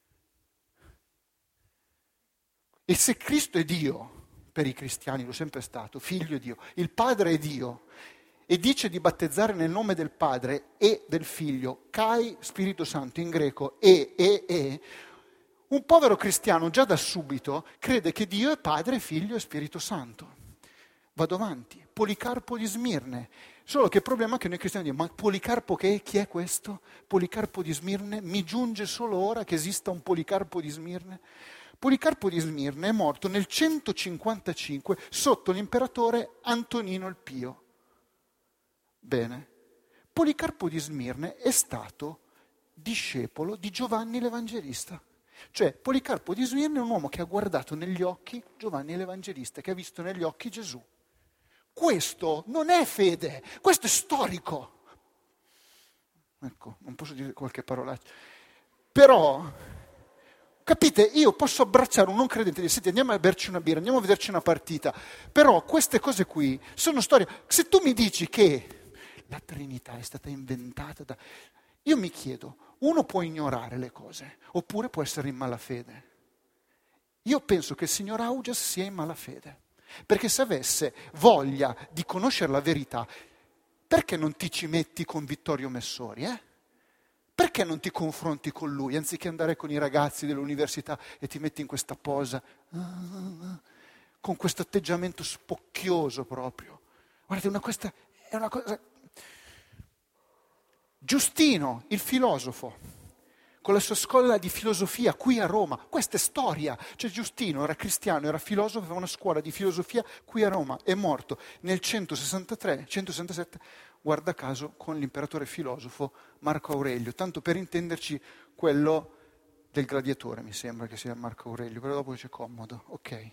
E se Cristo è Dio, per i cristiani lo è sempre stato, figlio di Dio, il Padre è Dio, e dice di battezzare nel nome del Padre e del Figlio, Kai Spirito Santo in greco, e, e, e, un povero cristiano già da subito crede che Dio è Padre, Figlio e Spirito Santo. Vado avanti, Policarpo di Smirne, solo che il problema è che noi cristiani diciamo, ma Policarpo che è? Chi è questo? Policarpo di Smirne? Mi giunge solo ora che esista un Policarpo di Smirne? Policarpo di Smirne è morto nel centocinquantacinque sotto l'imperatore Antonino il Pio. Bene, Policarpo di Smirne è stato discepolo di Giovanni l'Evangelista. Cioè Policarpo di Smirne è un uomo che ha guardato negli occhi Giovanni l'Evangelista, che ha visto negli occhi Gesù. Questo non è fede, questo è storico. Ecco, non posso dire qualche parolaccia. Però, capite, io posso abbracciare un non credente e dire, senti, andiamo a berci una birra, andiamo a vederci una partita. Però queste cose qui sono storie. Se tu mi dici che La Trinità è stata inventata da... Io mi chiedo, uno può ignorare le cose, oppure può essere in malafede. Io penso che il signor Augias sia in malafede, perché se avesse voglia di conoscere la verità, perché non ti ci metti con Vittorio Messori, eh? Perché non ti confronti con lui, anziché andare con i ragazzi dell'università e ti metti in questa posa, con questo atteggiamento spocchioso proprio? Guardate, una, questa è una cosa... Giustino, il filosofo, con la sua scuola di filosofia qui a Roma, questa è storia. Cioè Giustino era cristiano, era filosofo, aveva una scuola di filosofia qui a Roma, è morto nel centosessantatré, centosessantasette, guarda caso, con l'imperatore filosofo Marco Aurelio, tanto per intenderci quello del gladiatore, mi sembra che sia Marco Aurelio, però dopo c'è Commodo, ok.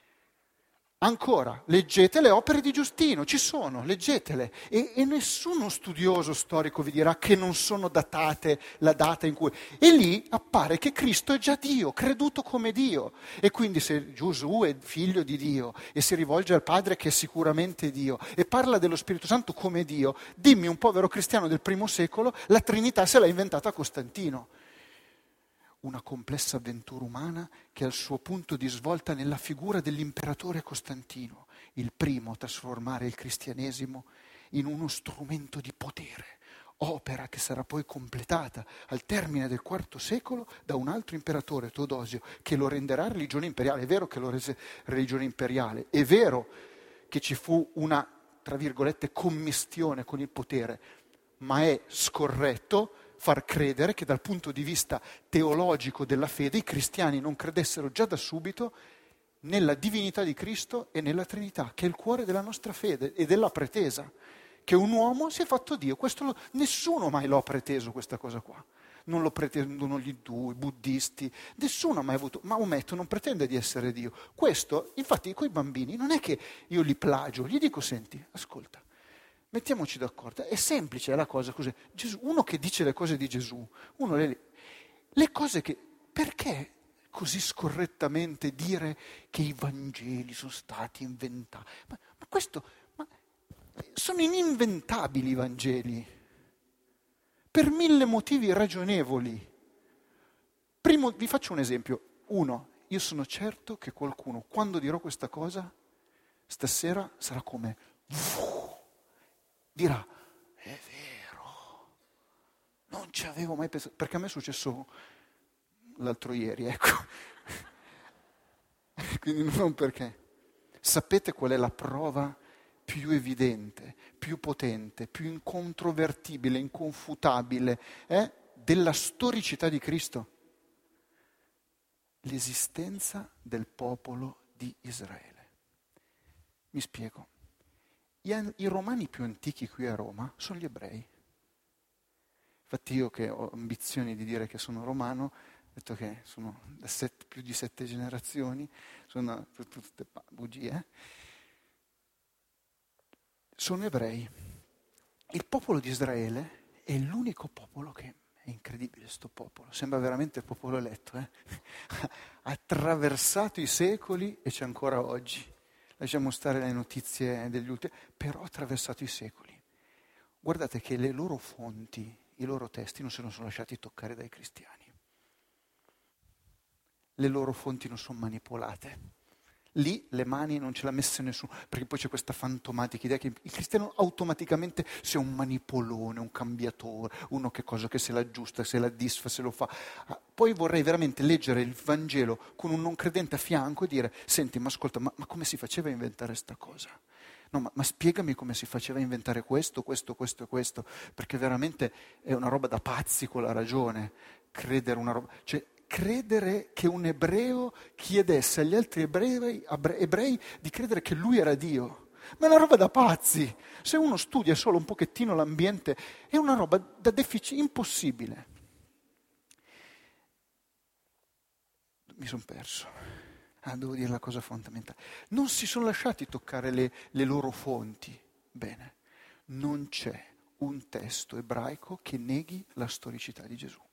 Ancora, leggete le opere di Giustino, ci sono, leggetele. E, e nessuno studioso storico vi dirà che non sono datate la data in cui... E lì appare che Cristo è già Dio, creduto come Dio. E quindi se Gesù è figlio di Dio e si rivolge al Padre che è sicuramente Dio e parla dello Spirito Santo come Dio, dimmi un povero cristiano del primo secolo, la Trinità se l'ha inventata Costantino. Una complessa avventura umana che ha il suo punto di svolta nella figura dell'imperatore Costantino, il primo a trasformare il cristianesimo in uno strumento di potere, opera che sarà poi completata al termine del quarto secolo da un altro imperatore, Teodosio, che lo renderà religione imperiale. È vero che lo rese religione imperiale, è vero che ci fu una, tra virgolette, commistione con il potere, ma è scorretto far credere che dal punto di vista teologico della fede i cristiani non credessero già da subito nella divinità di Cristo e nella Trinità, che è il cuore della nostra fede e della pretesa, che un uomo si è fatto Dio. Questo lo, nessuno mai lo ha preteso questa cosa qua. Non lo pretendono gli indù, i buddisti, nessuno ha mai avuto. Maometto non pretende di essere Dio. Questo, infatti, con i bambini non è che io li plagio, gli dico, senti, ascolta, mettiamoci d'accordo, è semplice la cosa così. Gesù, uno che dice le cose di Gesù, uno le, le cose che... Perché così scorrettamente dire che i Vangeli sono stati inventati? Ma, ma questo... Ma, sono ininventabili i Vangeli, per mille motivi ragionevoli. Primo, vi faccio un esempio. Uno, io sono certo che qualcuno, quando dirò questa cosa, stasera sarà come... dirà, è vero, non ci avevo mai pensato, perché a me è successo l'altro ieri, ecco. Quindi non perché. Sapete qual è la prova più evidente, più potente, più incontrovertibile, inconfutabile eh, della storicità di Cristo? L'esistenza del popolo di Israele. Mi spiego. I romani più antichi qui a Roma sono gli ebrei. Infatti io che ho ambizioni di dire che sono romano, ho detto che sono da sette, più di sette generazioni, sono tutte bugie. Sono ebrei. Il popolo di Israele è l'unico popolo che, è incredibile sto popolo, sembra veramente il popolo eletto, eh? Ha attraversato i secoli e c'è ancora oggi. Lasciamo stare le notizie degli ultimi, però ha attraversato i secoli. Guardate che le loro fonti, i loro testi non se ne sono lasciati toccare dai cristiani. Le loro fonti non sono manipolate. Lì le mani non ce l'ha messa nessuno, perché poi c'è questa fantomatica idea che il cristiano automaticamente sia un manipolone, un cambiatore, uno che cosa che se l'aggiusta, se la disfa, se lo fa. Poi vorrei veramente leggere il Vangelo con un non credente a fianco e dire, senti, ma ascolta, ma, ma come si faceva a inventare sta cosa? No, ma, ma spiegami come si faceva a inventare questo, questo, questo e questo, perché veramente è una roba da pazzi con la ragione, credere una roba... Cioè, credere che un ebreo chiedesse agli altri ebrei, ebrei di credere che lui era Dio. Ma è una roba da pazzi. Se uno studia solo un pochettino l'ambiente, è una roba da deficit impossibile. Mi sono perso. Ah, devo dire la cosa fondamentale. Non si sono lasciati toccare le, le loro fonti. Bene, non c'è un testo ebraico che neghi la storicità di Gesù.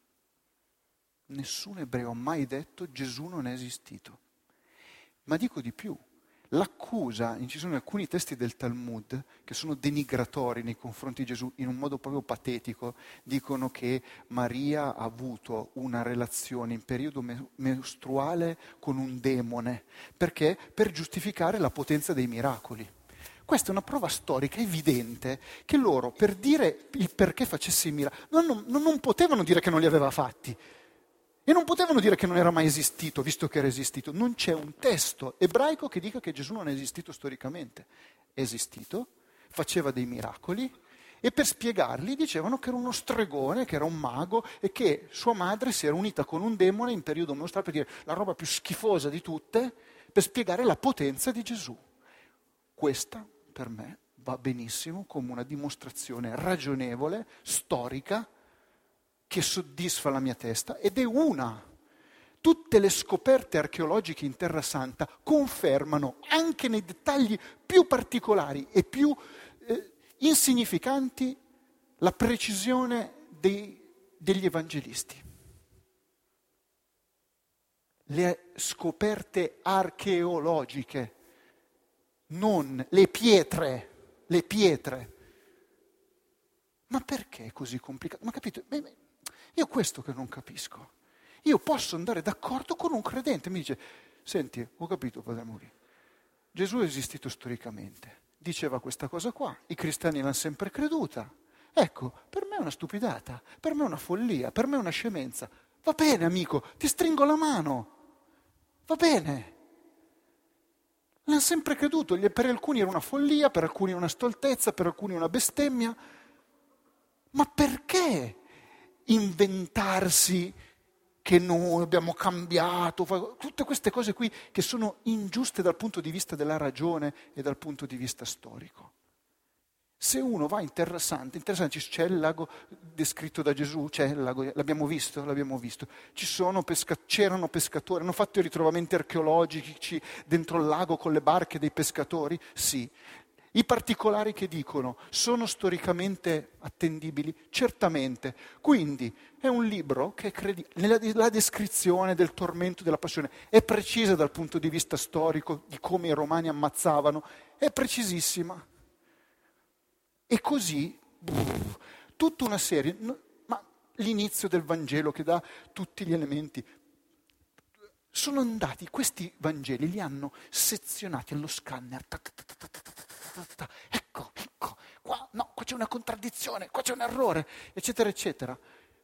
Nessun ebreo ha mai detto Gesù non è esistito. Ma dico di più, L'accusa, ci sono alcuni testi del Talmud che sono denigratori nei confronti di Gesù in un modo proprio patetico, dicono che Maria ha avuto una relazione in periodo me- mestruale con un demone, perché? Per giustificare la potenza dei miracoli. Questa è una prova storica evidente che loro, per dire il perché facesse i miracoli, non, non, non potevano dire che non li aveva fatti. E non potevano dire che non era mai esistito, visto che era esistito. Non c'è un testo ebraico che dica che Gesù non è esistito storicamente. È esistito, faceva dei miracoli e per spiegarli dicevano che era uno stregone, che era un mago e che sua madre si era unita con un demone in periodo mestruale, per dire la roba più schifosa di tutte, per spiegare la potenza di Gesù. Questa, per me, va benissimo come una dimostrazione ragionevole, storica, che soddisfa la mia testa, ed è una. Tutte le scoperte archeologiche in Terra Santa confermano, anche nei dettagli più particolari e più eh, insignificanti, la precisione dei, degli evangelisti. Le scoperte archeologiche, non le pietre, le pietre. Ma perché è così complicato? Ma capite? Io questo che non capisco. Io posso andare d'accordo con un credente, mi dice, senti, ho capito Padre Muri, Gesù è esistito storicamente, diceva questa cosa qua, i cristiani l'hanno sempre creduta, ecco, per me è una stupidata, per me è una follia, per me è una scemenza. Va bene amico, ti stringo la mano, va bene. L'hanno sempre creduto, per alcuni era una follia, per alcuni una stoltezza, per alcuni una bestemmia, ma perché inventarsi che noi abbiamo cambiato, tutte queste cose qui che sono ingiuste dal punto di vista della ragione e dal punto di vista storico? Se uno va in Terra Santa, in Terra Santa c'è il lago descritto da Gesù, c'è il lago, l'abbiamo visto, l'abbiamo visto. Ci sono pesca, c'erano pescatori, hanno fatto i ritrovamenti archeologici dentro il lago con le barche dei pescatori? Sì. I particolari che dicono sono storicamente attendibili? Certamente. Quindi è un libro che credi, nella, la descrizione del tormento e della passione è precisa dal punto di vista storico di come i romani ammazzavano, è precisissima. E così, brrr, tutta una serie, no, ma l'inizio del Vangelo che dà tutti gli elementi, sono andati, questi Vangeli li hanno sezionati allo scanner, ta, ta, ta, ta, ta, ta, ta, ta, ecco, ecco, qua, no, qua c'è una contraddizione, qua c'è un errore, eccetera, eccetera.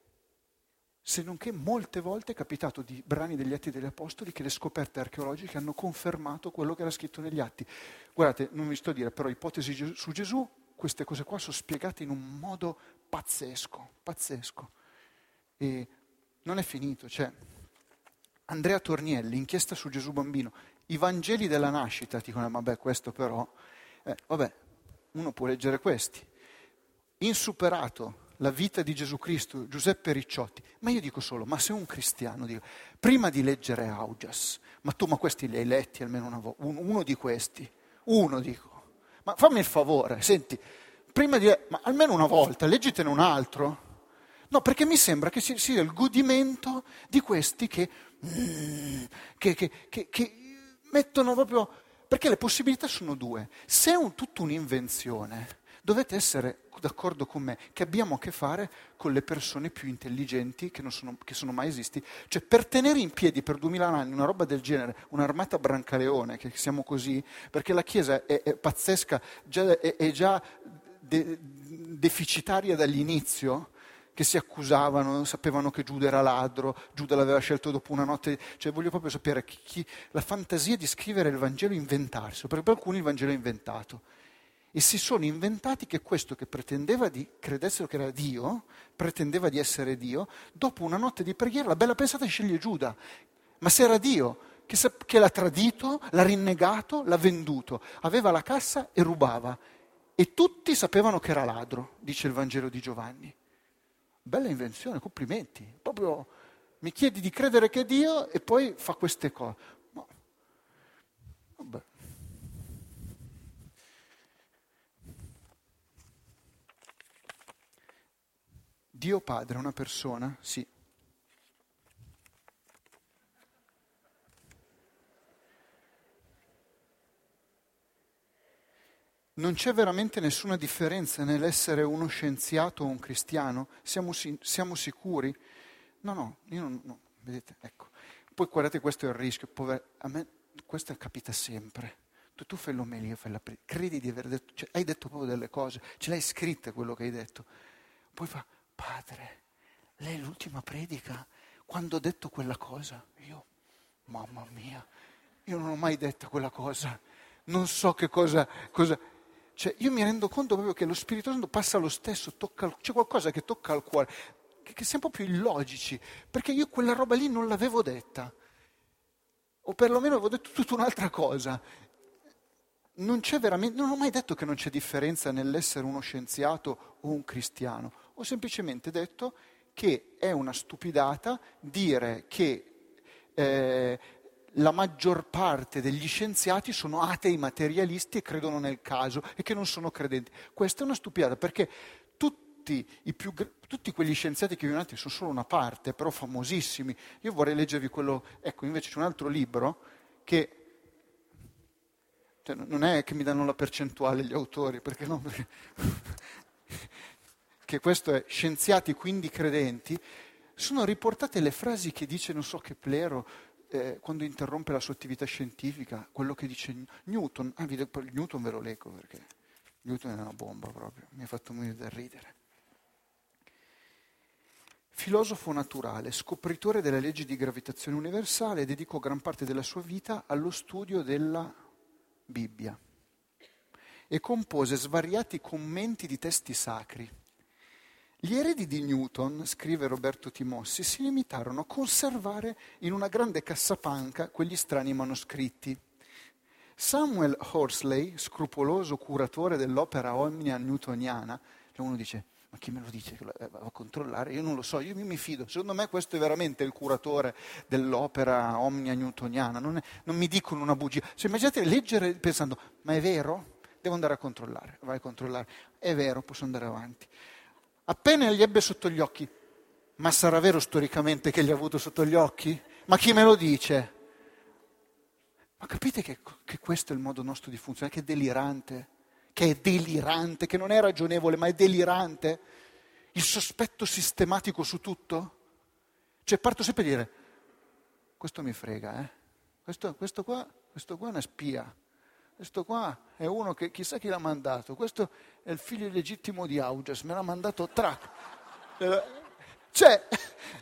Se non che molte volte è capitato di brani degli Atti degli Apostoli che le scoperte archeologiche hanno confermato quello che era scritto negli Atti. Guardate, non vi sto a dire, però ipotesi su Gesù, queste cose qua sono spiegate in un modo pazzesco, pazzesco. E non è finito, cioè Andrea Tornielli, inchiesta su Gesù bambino, i Vangeli della nascita, ti dicono, vabbè, questo però, eh, vabbè, uno può leggere questi. Insuperato, la vita di Gesù Cristo, Giuseppe Ricciotti. Ma io dico solo, ma se un cristiano, dico, prima di leggere Augias, ma tu, ma questi li hai letti almeno una volta, uno, uno di questi, uno dico, ma fammi il favore, senti, prima di, ma almeno una volta, leggitene un altro. No, perché mi sembra che sia il godimento di questi che, mm, che, che, che, che mettono proprio, perché le possibilità sono due. Se è un, tutta un'invenzione, dovete essere d'accordo con me che abbiamo a che fare con le persone più intelligenti che, non sono, che sono mai esistite. Cioè, per tenere in piedi per duemila anni una roba del genere, un'armata Brancaleone, che siamo così, perché la Chiesa è, è pazzesca, già, è, è già de, deficitaria dall'inizio, che si accusavano, sapevano che Giuda era ladro, Giuda l'aveva scelto dopo una notte, cioè voglio proprio sapere chi, chi, la fantasia di scrivere il Vangelo inventarsi, perché per alcuni il Vangelo è inventato. E si sono inventati che questo che pretendeva di, credessero che era Dio, pretendeva di essere Dio, dopo una notte di preghiera, la bella pensata sceglie Giuda. Ma se era Dio, che, che l'ha tradito, l'ha rinnegato, l'ha venduto, aveva la cassa e rubava. E tutti sapevano che era ladro, dice il Vangelo di Giovanni. Bella invenzione, complimenti. Proprio mi chiedi di credere che è Dio e poi fa queste cose. No. Vabbè. Dio Padre è una persona? Sì. Non c'è veramente nessuna differenza nell'essere uno scienziato o un cristiano? Siamo, si- siamo sicuri? No, no, io non, no, vedete, ecco. Poi guardate, questo è il rischio, pover- a me questo capita sempre. Tu, tu fai l'omelia, fai la pre- credi di aver detto, cioè, hai detto proprio delle cose, ce l'hai scritte quello che hai detto. Poi fa, padre, lei è l'ultima predica, quando ho detto quella cosa, io, mamma mia, io non ho mai detto quella cosa, non so che cosa, cosa... Cioè, io mi rendo conto proprio che lo Spirito Santo passa lo stesso, tocca al- c'è qualcosa che tocca al cuore, che, che siamo proprio illogici, perché io quella roba lì non l'avevo detta, o perlomeno avevo detto tutta un'altra cosa. Non c'è veramente, non ho mai detto che non c'è differenza nell'essere uno scienziato o un cristiano, ho semplicemente detto che è una stupidata dire che eh, la maggior parte degli scienziati sono atei materialisti e credono nel caso e che non sono credenti. Questa è una stupidata perché tutti, i più, tutti quegli scienziati che vi nati sono solo una parte, però famosissimi. Io vorrei leggervi quello, ecco, invece c'è un altro libro che, cioè, non è che mi danno la percentuale gli autori, perché no? Perché, che questo è Scienziati quindi credenti, sono riportate le frasi che dice, non so che Plero, eh, quando interrompe la sua attività scientifica, quello che dice Newton, ah, vi, Newton ve lo leggo perché Newton è una bomba proprio, mi ha fatto morire da ridere. Filosofo naturale, scopritore delle leggi di gravitazione universale, dedicò gran parte della sua vita allo studio della Bibbia e compose svariati commenti di testi sacri. Gli eredi di Newton, scrive Roberto Timossi, si limitarono a conservare in una grande cassapanca quegli strani manoscritti. Samuel Horsley, scrupoloso curatore dell'opera omnia newtoniana, uno dice, ma chi me lo dice che va a controllare? Io non lo so, io mi fido. Secondo me questo è veramente il curatore dell'opera omnia newtoniana, non, è, non mi dicono una bugia. Cioè, immaginate leggere pensando, ma è vero? Devo andare a controllare, vai a controllare. È vero, posso andare avanti. Appena gli ebbe sotto gli occhi, ma sarà vero storicamente che gli ha avuto sotto gli occhi? Ma chi me lo dice? Ma capite che, che questo è il modo nostro di funzionare, che è delirante, che è delirante, che non è ragionevole, ma è delirante? Il sospetto sistematico su tutto? Cioè parto sempre a dire, questo mi frega, eh? Questo, questo, qua, questo qua è una spia, questo qua è uno che chissà chi l'ha mandato, questo è il figlio illegittimo di Augias, me l'ha mandato tra... Cioè,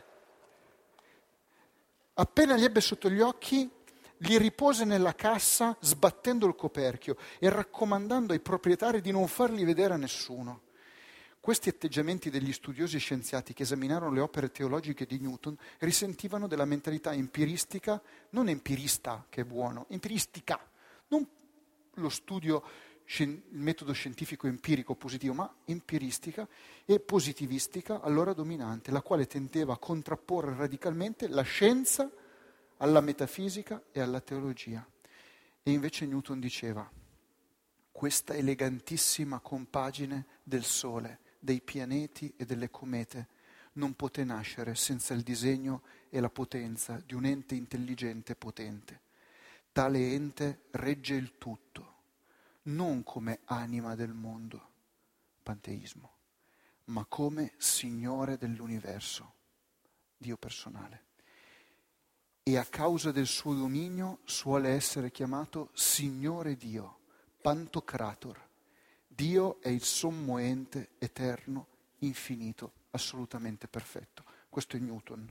appena gli ebbe sotto gli occhi, li ripose nella cassa sbattendo il coperchio e raccomandando ai proprietari di non farli vedere a nessuno. Questi atteggiamenti degli studiosi scienziati che esaminarono le opere teologiche di Newton risentivano della mentalità empiristica, non empirista che è buono, empiristica, non lo studio, il metodo scientifico empirico positivo, ma empiristica e positivistica allora dominante, la quale tendeva a contrapporre radicalmente la scienza alla metafisica e alla teologia. E invece Newton diceva, questa elegantissima compagine del Sole, dei pianeti e delle comete non poté nascere senza il disegno e la potenza di un ente intelligente e potente. Tale ente regge il tutto, non come anima del mondo, panteismo, ma come Signore dell'universo, Dio personale. E a causa del suo dominio suole essere chiamato Signore Dio, Pantocrator. Dio è il sommo ente eterno, infinito, assolutamente perfetto. Questo è Newton.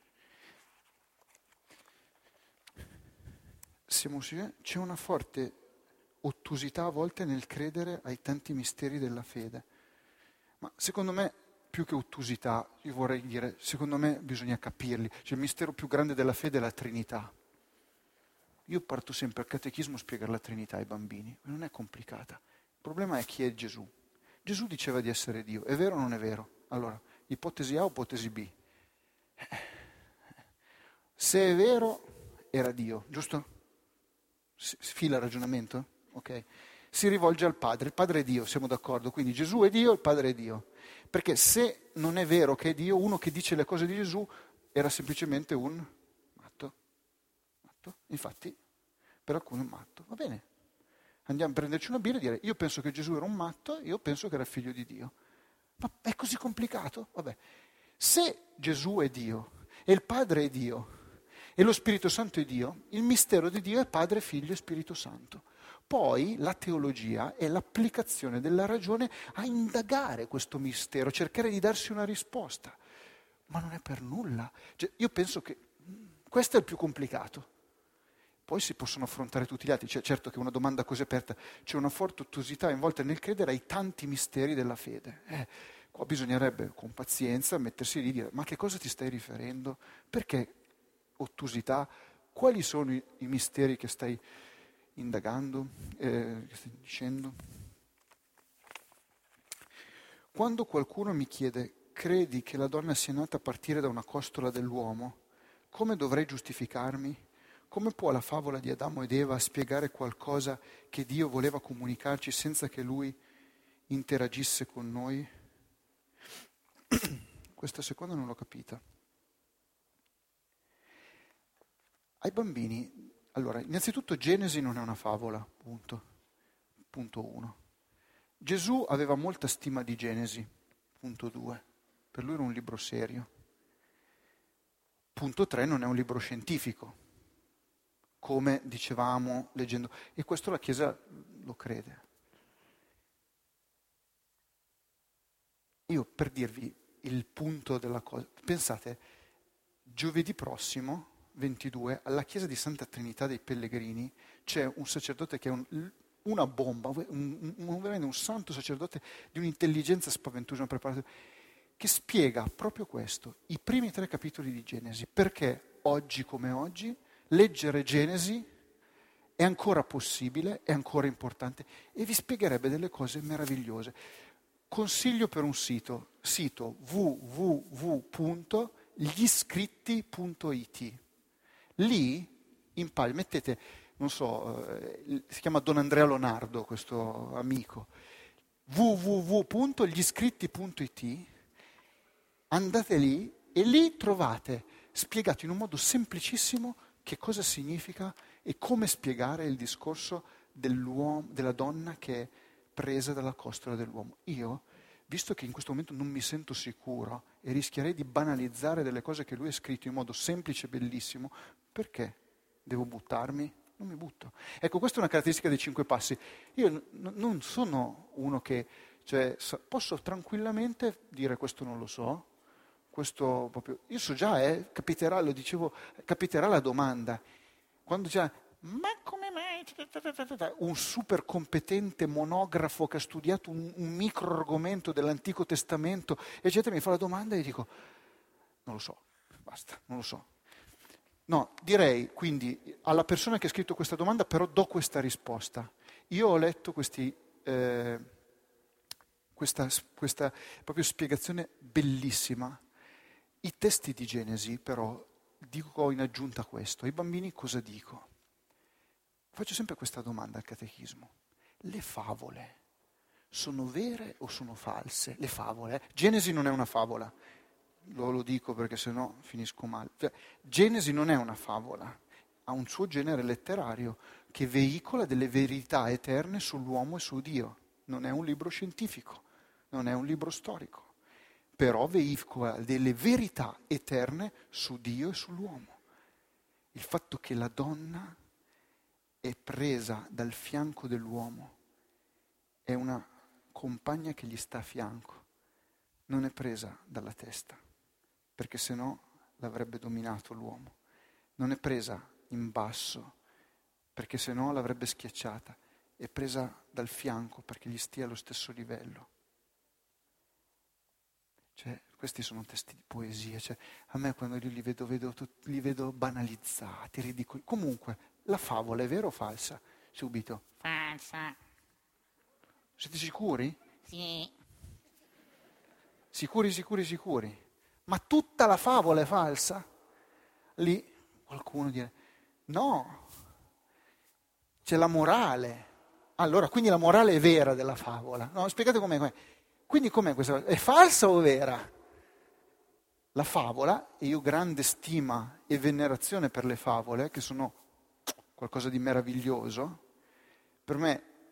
Siamo, c'è una forte ottusità a volte nel credere ai tanti misteri della fede. Ma secondo me, più che ottusità, io vorrei dire, secondo me bisogna capirli. Cioè, il mistero più grande della fede è la Trinità. Io parto sempre al catechismo a spiegare la Trinità ai bambini, non è complicata. Il problema è chi è Gesù. Gesù diceva di essere Dio, è vero o non è vero? Allora, ipotesi A o ipotesi B? Se è vero, era Dio, giusto? Sfila il ragionamento? Ok. Si rivolge al Padre, il Padre è Dio, siamo d'accordo, quindi Gesù è Dio, il Padre è Dio. Perché se non è vero che è Dio, uno che dice le cose di Gesù era semplicemente un matto. matto. Infatti, per alcuni è un matto, va bene. Andiamo a prenderci una birra e dire io penso che Gesù era un matto, io penso che era figlio di Dio. Ma è così complicato? Vabbè. Se Gesù è Dio e il Padre è Dio e lo Spirito Santo è Dio, il mistero di Dio è Padre, Figlio e Spirito Santo. Poi la teologia è l'applicazione della ragione a indagare questo mistero, cercare di darsi una risposta. Ma non è per nulla. Cioè, io penso che questo è il più complicato. Poi si possono affrontare tutti gli altri. Cioè, certo che una domanda così aperta, c'è una forte ottusità involta nel credere ai tanti misteri della fede. Eh, qua bisognerebbe, con pazienza, mettersi lì e dire, ma a che cosa ti stai riferendo? Perché ottusità? Quali sono i, i misteri che stai indagando, eh, che stai dicendo? Quando qualcuno mi chiede, credi che la donna sia nata a partire da una costola dell'uomo, come dovrei giustificarmi? Come può la favola di Adamo ed Eva spiegare qualcosa che Dio voleva comunicarci senza che Lui interagisse con noi? Questa seconda non l'ho capita. Ai bambini, allora, innanzitutto Genesi non è una favola, punto. Punto uno. Gesù aveva molta stima di Genesi, punto due. Per lui era un libro serio. Punto tre, non è un libro scientifico, come dicevamo leggendo, e questo la Chiesa lo crede. Io per dirvi il punto della cosa, pensate, giovedì prossimo, ventidue, alla Chiesa di Santa Trinità dei Pellegrini c'è un sacerdote che è un, una bomba, un, un, un, un santo sacerdote di un'intelligenza spaventosa, una preparazione, che spiega proprio questo, i primi tre capitoli di Genesi, perché oggi come oggi leggere Genesi è ancora possibile, è ancora importante e vi spiegherebbe delle cose meravigliose. Consiglio per un sito, sito w w w punto gli scritti punto i t. Lì, in pagina, mettete, non so, eh, si chiama Don Andrea Lonardo, questo amico, w w w punto gli scritti punto i t, andate lì e lì trovate spiegato in un modo semplicissimo che cosa significa e come spiegare il discorso dell'uomo, della donna che è presa dalla costola dell'uomo. Io, visto che in questo momento non mi sento sicuro e rischierei di banalizzare delle cose che lui ha scritto in modo semplice e bellissimo, perché devo buttarmi? Non mi butto. Ecco, questa è una caratteristica dei cinque passi. Io n- non sono uno che, cioè, posso tranquillamente dire questo non lo so, questo proprio, io so già, eh, capiterà, lo dicevo, capiterà la domanda. Quando già, ma come mai? Un super competente monografo che ha studiato un, un micro argomento dell'Antico Testamento, eccetera, mi fa la domanda e dico, non lo so, basta, non lo so. No, direi quindi alla persona che ha scritto questa domanda però do questa risposta. Io ho letto questi, eh, questa, questa proprio spiegazione bellissima. I testi di Genesi però dico in aggiunta a questo, ai bambini cosa dico? Faccio sempre questa domanda al catechismo. Le favole sono vere o sono false? Le favole. Genesi non è una favola, lo, lo dico perché sennò finisco male. Cioè, Genesi non è una favola, ha un suo genere letterario che veicola delle verità eterne sull'uomo e su Dio. Non è un libro scientifico, non è un libro storico, però veicola delle verità eterne su Dio e sull'uomo. Il fatto che la donna è presa dal fianco dell'uomo, è una compagna che gli sta a fianco, non è presa dalla testa, perché sennò l'avrebbe dominato l'uomo, non è presa in basso, perché sennò l'avrebbe schiacciata, è presa dal fianco perché gli stia allo stesso livello. Cioè, questi sono testi di poesia, cioè, a me quando io li vedo, vedo li vedo banalizzati, ridicoli. Comunque, la favola è vera o falsa? Subito. Falsa. Siete sicuri? Sì. Sicuri, sicuri, sicuri. Ma tutta la favola è falsa? Lì qualcuno dice, no, c'è la morale. Allora, quindi la morale è vera della favola. No, spiegate com'è. com'è. Quindi com'è questa? È falsa o vera? La favola, e io grande stima e venerazione per le favole, che sono qualcosa di meraviglioso, per me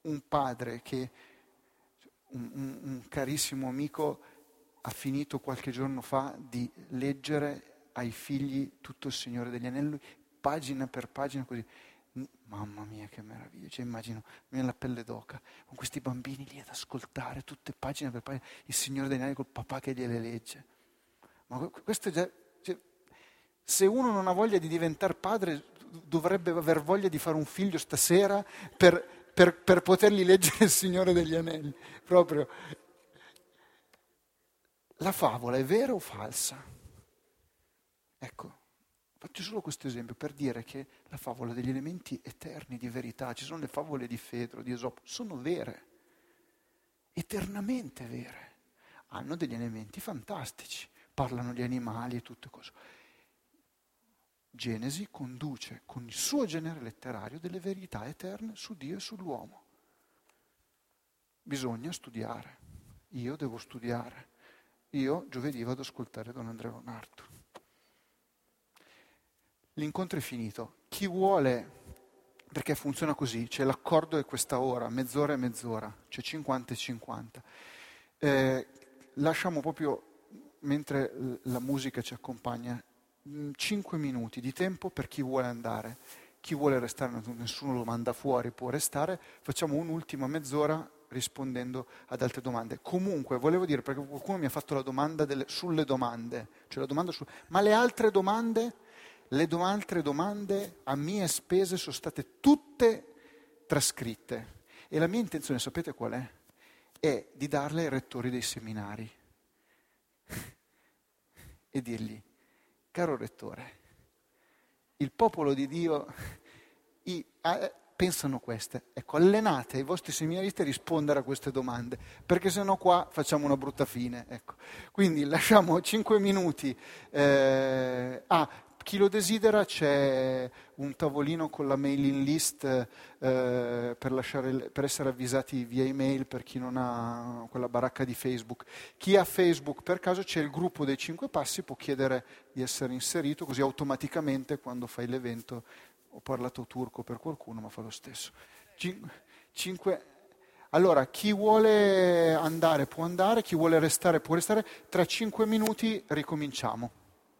un padre che, un, un, un carissimo amico ha finito qualche giorno fa di leggere ai figli tutto il Signore degli Anelli, pagina per pagina così. Mamma mia che meraviglia, cioè immagino, mi viene la pelle d'oca, con questi bambini lì ad ascoltare tutte pagina per pagina il Signore degli Anelli col papà che gliele legge. Ma questo è già, cioè, se uno non ha voglia di diventare padre dovrebbe aver voglia di fare un figlio stasera per, per, per potergli leggere il Signore degli Anelli. Proprio. La favola è vera o falsa? Ecco. Faccio solo questo esempio per dire che la favola ha degli elementi eterni di verità. Ci sono le favole di Fedro, di Esopo, sono vere, eternamente vere. Hanno degli elementi fantastici, parlano di animali e tutte cose. Genesi conduce con il suo genere letterario delle verità eterne su Dio e sull'uomo. Bisogna studiare. Io devo studiare. Io giovedì vado ad ascoltare Don Andrea Leonardo. L'incontro è finito. Chi vuole, perché funziona così, c'è l'accordo è questa ora, mezz'ora e mezz'ora, c'è cinquanta e cinquanta. Eh, lasciamo proprio, mentre la musica ci accompagna, cinque minuti di tempo per chi vuole andare. Chi vuole restare, nessuno lo manda fuori, può restare. Facciamo un'ultima mezz'ora rispondendo ad altre domande. Comunque, volevo dire, perché qualcuno mi ha fatto la domanda delle, sulle domande, cioè la domanda su, ma le altre domande... Le do- altre domande a mie spese sono state tutte trascritte e la mia intenzione, sapete qual è? È di darle ai rettori dei seminari e dirgli, caro rettore, il popolo di Dio i, eh, pensano queste, ecco, allenate i vostri seminaristi a rispondere a queste domande, perché sennò qua facciamo una brutta fine, ecco. Quindi lasciamo cinque minuti. Eh, ah, chi lo desidera c'è un tavolino con la mailing list eh, per, lasciare, per essere avvisati via email per chi non ha quella baracca di Facebook. Chi ha Facebook per caso c'è il gruppo dei cinque passi, può chiedere di essere inserito, così automaticamente quando fai l'evento, ho parlato turco per qualcuno ma fa lo stesso. Cin- cinque... Allora, chi vuole andare può andare, chi vuole restare può restare, tra cinque minuti ricominciamo.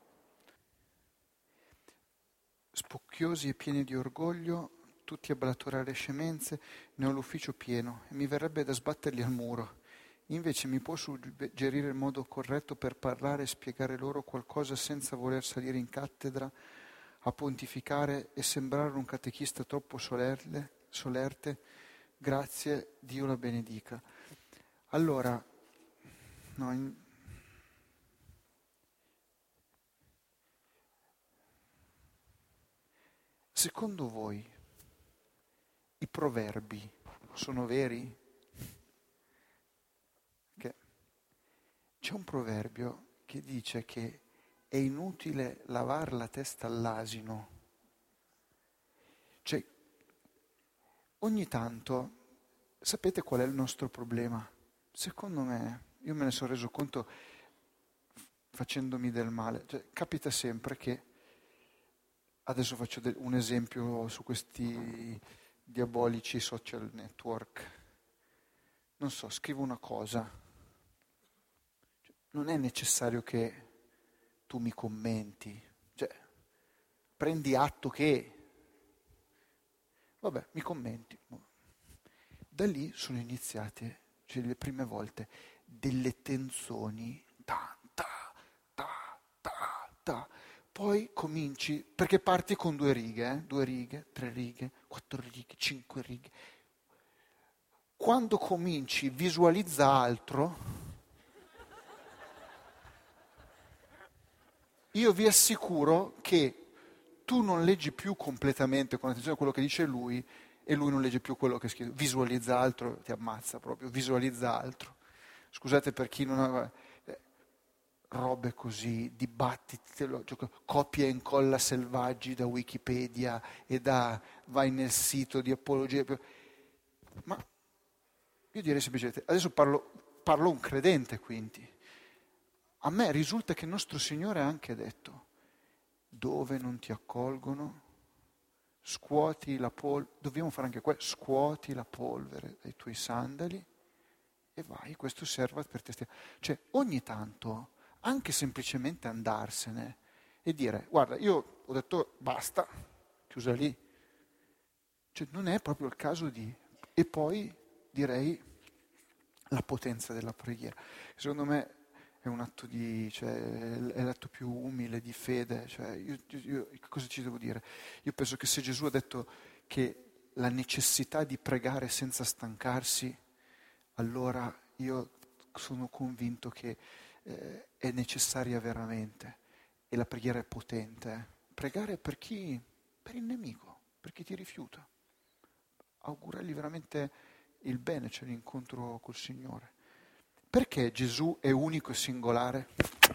Spocchiosi e pieni di orgoglio, tutti a blatturare scemenze, ne ho l'ufficio pieno e mi verrebbe da sbatterli al muro. Invece mi può suggerire il modo corretto per parlare e spiegare loro qualcosa senza voler salire in cattedra, a pontificare e sembrare un catechista troppo solerte, solerte? Grazie, Dio la benedica. Allora, no, in... secondo voi i proverbi sono veri? Che c'è un proverbio che dice che è inutile lavare la testa all'asino. Cioè, ogni tanto, sapete qual è il nostro problema? Secondo me, io me ne sono reso conto facendomi del male. Cioè, capita sempre che, adesso faccio de- un esempio su questi diabolici social network. Non so, scrivo una cosa. Cioè, non è necessario che tu mi commenti. Cioè, prendi atto che... Vabbè, mi commenti. Da lì sono iniziate, cioè le prime volte, delle tensioni, ta, ta, ta, ta, ta. Poi cominci, perché parti con due righe, eh? due righe, tre righe, quattro righe, cinque righe. Quando cominci visualizza altro, io vi assicuro che tu non leggi più completamente con attenzione quello che dice lui e lui non legge più quello che scrive. Visualizza altro, ti ammazza proprio, visualizza altro. Scusate per chi non ha... Eh, robe così, dibattiti, copia e incolla selvaggi da Wikipedia e da... vai nel sito di apologia. Ma io direi semplicemente, adesso parlo, parlo un credente quindi. A me risulta che il nostro Signore ha anche detto, dove non ti accolgono, scuoti la polvere, dobbiamo fare anche questo, scuoti la polvere dai tuoi sandali e vai, questo serve per testimoniare. Cioè ogni tanto, anche semplicemente andarsene e dire, guarda, io ho detto basta, chiusa lì. Cioè non è proprio il caso di... E poi direi la potenza della preghiera. Secondo me è un atto di, cioè, è l'atto più umile di fede. Cioè, io, io, cosa ci devo dire? Io penso che se Gesù ha detto che la necessità di pregare senza stancarsi, allora io sono convinto che eh, è necessaria veramente. E la preghiera è potente. Pregare per chi? Per il nemico, per chi ti rifiuta. Augurargli veramente il bene, cioè l'incontro col Signore. Perché Gesù è unico e singolare?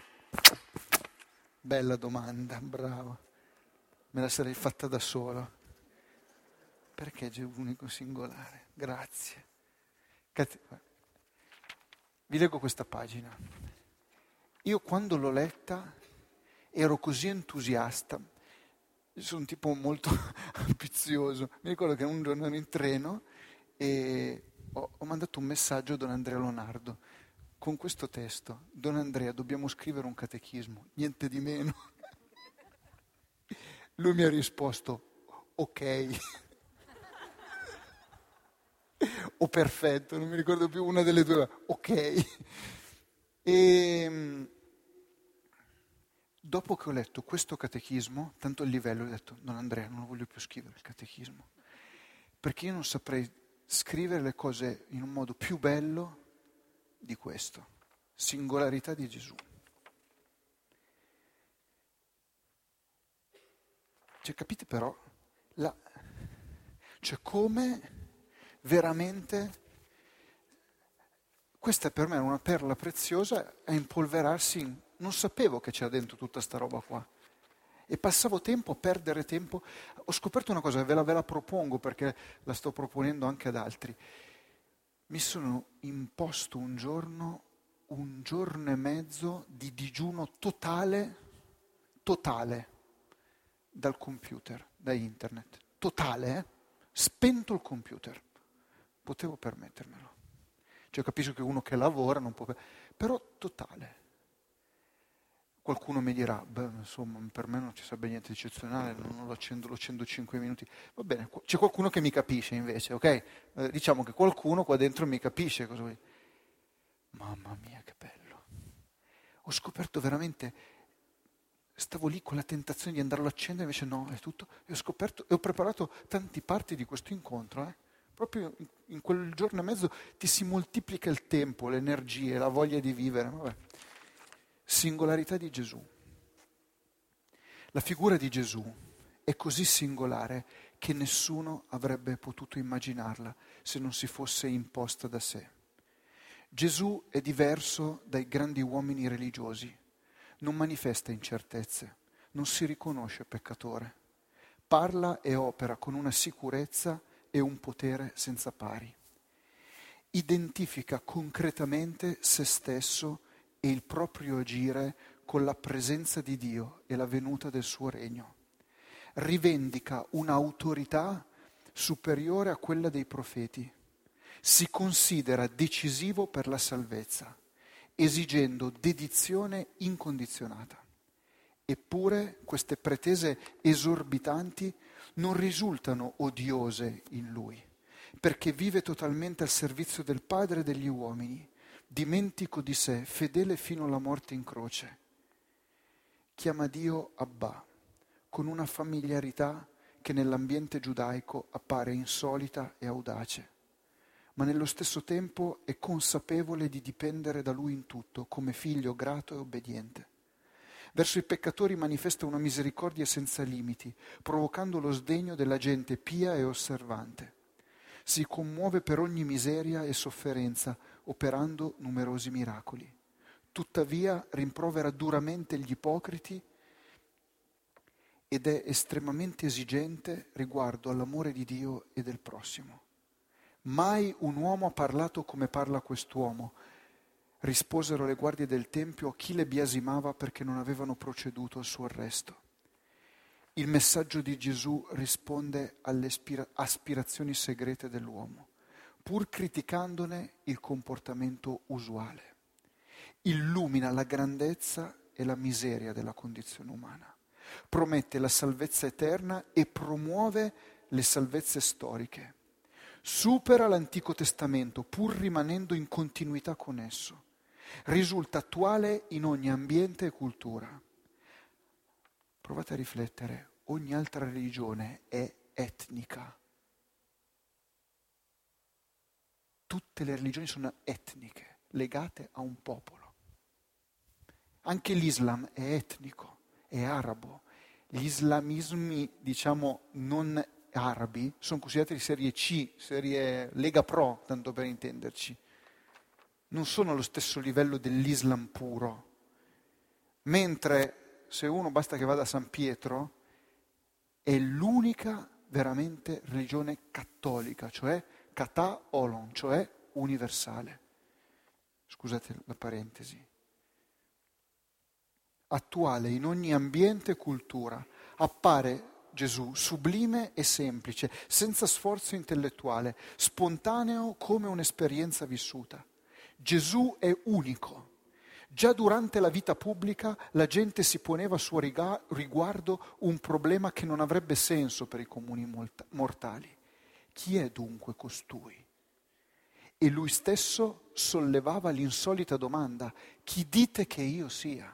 Bella domanda, bravo. Me la sarei fatta da solo. Perché Gesù è unico e singolare? Grazie. Vi leggo questa pagina. Io quando l'ho letta ero così entusiasta, sono un tipo molto ambizioso. Mi ricordo che un giorno ero in treno e ho, ho mandato un messaggio a Don Andrea Lonardo con questo testo: Don Andrea, dobbiamo scrivere un catechismo, niente di meno. Lui mi ha risposto, ok, o perfetto, non mi ricordo più, una delle due, ok. E dopo che ho letto questo catechismo, tanto il livello, ho detto, Don Andrea, non lo voglio più scrivere il catechismo, perché io non saprei scrivere le cose in un modo più bello di questo. Singolarità di Gesù. Cioè, capite però? La... Cioè, come veramente... Questa per me è una perla preziosa a impolverarsi in... Non sapevo che c'era dentro tutta sta roba qua. E passavo tempo a perdere tempo. Ho scoperto una cosa, ve la, ve la propongo perché la sto proponendo anche ad altri. Mi sono imposto un giorno, un giorno e mezzo di digiuno totale, totale, dal computer, da internet. Totale, eh? Spento il computer. Potevo permettermelo. Cioè capisco che uno che lavora non può... Però totale. Qualcuno mi dirà, beh, insomma, per me non ci sarebbe niente di eccezionale, non lo accendo, lo accendo cinque minuti. Va bene, c'è qualcuno che mi capisce invece, ok? Eh, diciamo che qualcuno qua dentro mi capisce cosa vuoi. Mamma mia, che bello. Ho scoperto veramente, stavo lì con la tentazione di andarlo a accendere, invece no, è tutto. E ho scoperto, e ho preparato tanti parti di questo incontro, eh? Proprio in, in quel giorno e mezzo ti si moltiplica il tempo, le energie, la voglia di vivere, vabbè. Singolarità di Gesù. La figura di Gesù è così singolare che nessuno avrebbe potuto immaginarla se non si fosse imposta da sé. Gesù è diverso dai grandi uomini religiosi, non manifesta incertezze, non si riconosce peccatore, parla e opera con una sicurezza e un potere senza pari. Identifica concretamente se stesso e il proprio agire con la presenza di Dio e la venuta del suo regno. Rivendica un'autorità superiore a quella dei profeti. Si considera decisivo per la salvezza, esigendo dedizione incondizionata. Eppure queste pretese esorbitanti non risultano odiose in lui, perché vive totalmente al servizio del Padre e degli uomini, dimentico di sé, fedele fino alla morte in croce. Chiama Dio Abba, con una familiarità che nell'ambiente giudaico appare insolita e audace, ma nello stesso tempo è consapevole di dipendere da Lui in tutto, come figlio grato e obbediente. Verso i peccatori manifesta una misericordia senza limiti, provocando lo sdegno della gente pia e osservante. Si commuove per ogni miseria e sofferenza, operando numerosi miracoli. Tuttavia rimprovera duramente gli ipocriti ed è estremamente esigente riguardo all'amore di Dio e del prossimo. Mai un uomo ha parlato come parla quest'uomo, risposero le guardie del Tempio a chi le biasimava perché non avevano proceduto al suo arresto. Il messaggio di Gesù risponde alle aspira- aspirazioni segrete dell'uomo, pur criticandone il comportamento usuale. Illumina la grandezza e la miseria della condizione umana, promette la salvezza eterna e promuove le salvezze storiche. Supera l'Antico Testamento pur rimanendo in continuità con esso. Risulta attuale in ogni ambiente e cultura. Provate a riflettere, ogni altra religione è etnica. Tutte le religioni sono etniche, legate a un popolo. Anche l'Islam è etnico, è arabo. Gli islamismi, diciamo, non arabi sono considerati di serie C, serie Lega Pro, tanto per intenderci. Non sono allo stesso livello dell'Islam puro. Mentre se uno basta che vada a San Pietro, è l'unica veramente religione cattolica, cioè kata olon, cioè universale. Scusate la parentesi. Attuale in ogni ambiente e cultura, appare Gesù sublime e semplice, senza sforzo intellettuale, spontaneo come un'esperienza vissuta. Gesù è unico. Già durante la vita pubblica la gente si poneva a suo riga- riguardo un problema che non avrebbe senso per i comuni mortali. Chi è dunque costui? E lui stesso sollevava l'insolita domanda: chi dite che io sia?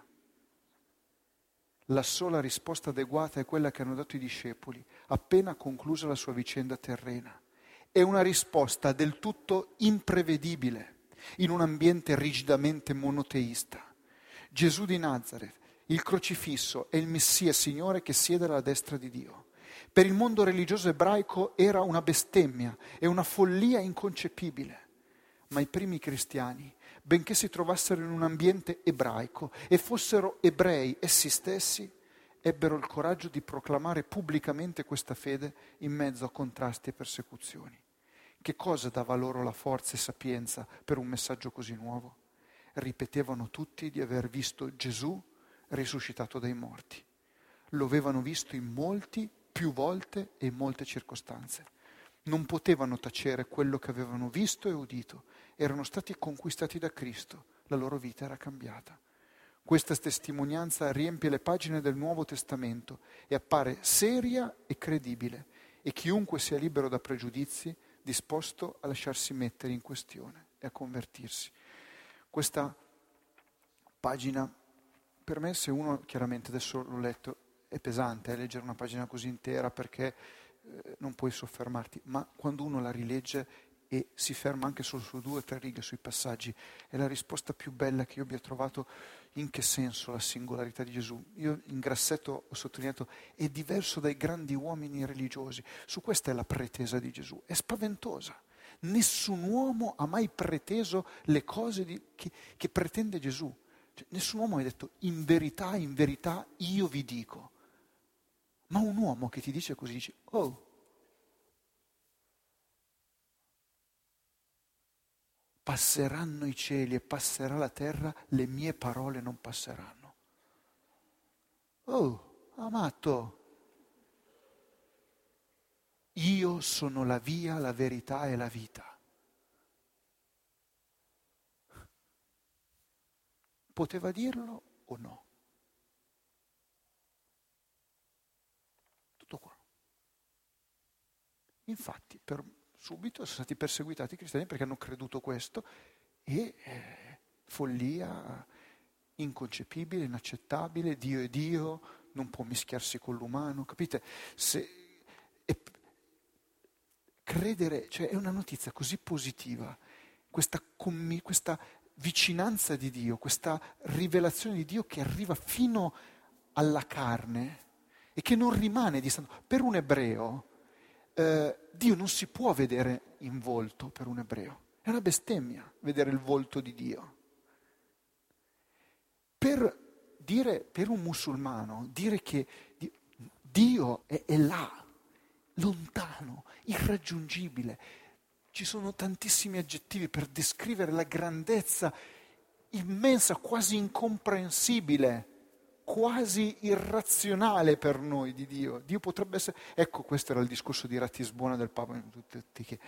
La sola risposta adeguata è quella che hanno dato i discepoli appena conclusa la sua vicenda terrena. È una risposta del tutto imprevedibile in un ambiente rigidamente monoteista. Gesù di Nazareth, il crocifisso, è il Messia Signore che siede alla destra di Dio. Per il mondo religioso ebraico era una bestemmia e una follia inconcepibile. Ma i primi cristiani, benché si trovassero in un ambiente ebraico e fossero ebrei essi stessi, ebbero il coraggio di proclamare pubblicamente questa fede in mezzo a contrasti e persecuzioni. Che cosa dava loro la forza e sapienza per un messaggio così nuovo? Ripetevano tutti di aver visto Gesù risuscitato dai morti. Lo avevano visto in molti, più volte e in molte circostanze. Non potevano tacere quello che avevano visto e udito. Erano stati conquistati da Cristo. La loro vita era cambiata. Questa testimonianza riempie le pagine del Nuovo Testamento e appare seria e credibile. E chiunque sia libero da pregiudizi, disposto a lasciarsi mettere in questione e a convertirsi. Questa pagina, per me, se uno, chiaramente adesso l'ho letto, è pesante eh, leggere una pagina così intera perché eh, non puoi soffermarti, ma quando uno la rilegge e si ferma anche solo su due o tre righe sui passaggi, è la risposta più bella che io abbia trovato. In che senso la singolarità di Gesù? Io in grassetto ho sottolineato, è diverso dai grandi uomini religiosi. Su questa è la pretesa di Gesù, è spaventosa. Nessun uomo ha mai preteso le cose di, che, che pretende Gesù. Cioè, nessun uomo ha detto in verità, in verità io vi dico. Ma un uomo che ti dice così, dice, oh, passeranno i cieli e passerà la terra, le mie parole non passeranno. Oh, amato, io sono la via, la verità e la vita. Poteva dirlo o no? Tutto qua. Infatti, per subito sono stati perseguitati i cristiani perché hanno creduto questo e eh, follia inconcepibile, inaccettabile, Dio è Dio, non può mischiarsi con l'umano, capite? Se, e, credere, cioè è una notizia così positiva, questa, commi, questa vicinanza di Dio, questa rivelazione di Dio che arriva fino alla carne e che non rimane distante. Per un ebreo, eh, Dio non si può vedere in volto per un ebreo, è una bestemmia vedere il volto di Dio. Per dire, per un musulmano, dire che Dio è, è là, lontano, irraggiungibile. Ci sono tantissimi aggettivi per descrivere la grandezza immensa, quasi incomprensibile quasi irrazionale per noi di Dio. Dio potrebbe essere... Ecco, questo era il discorso di Ratisbona del Papa, tutti che...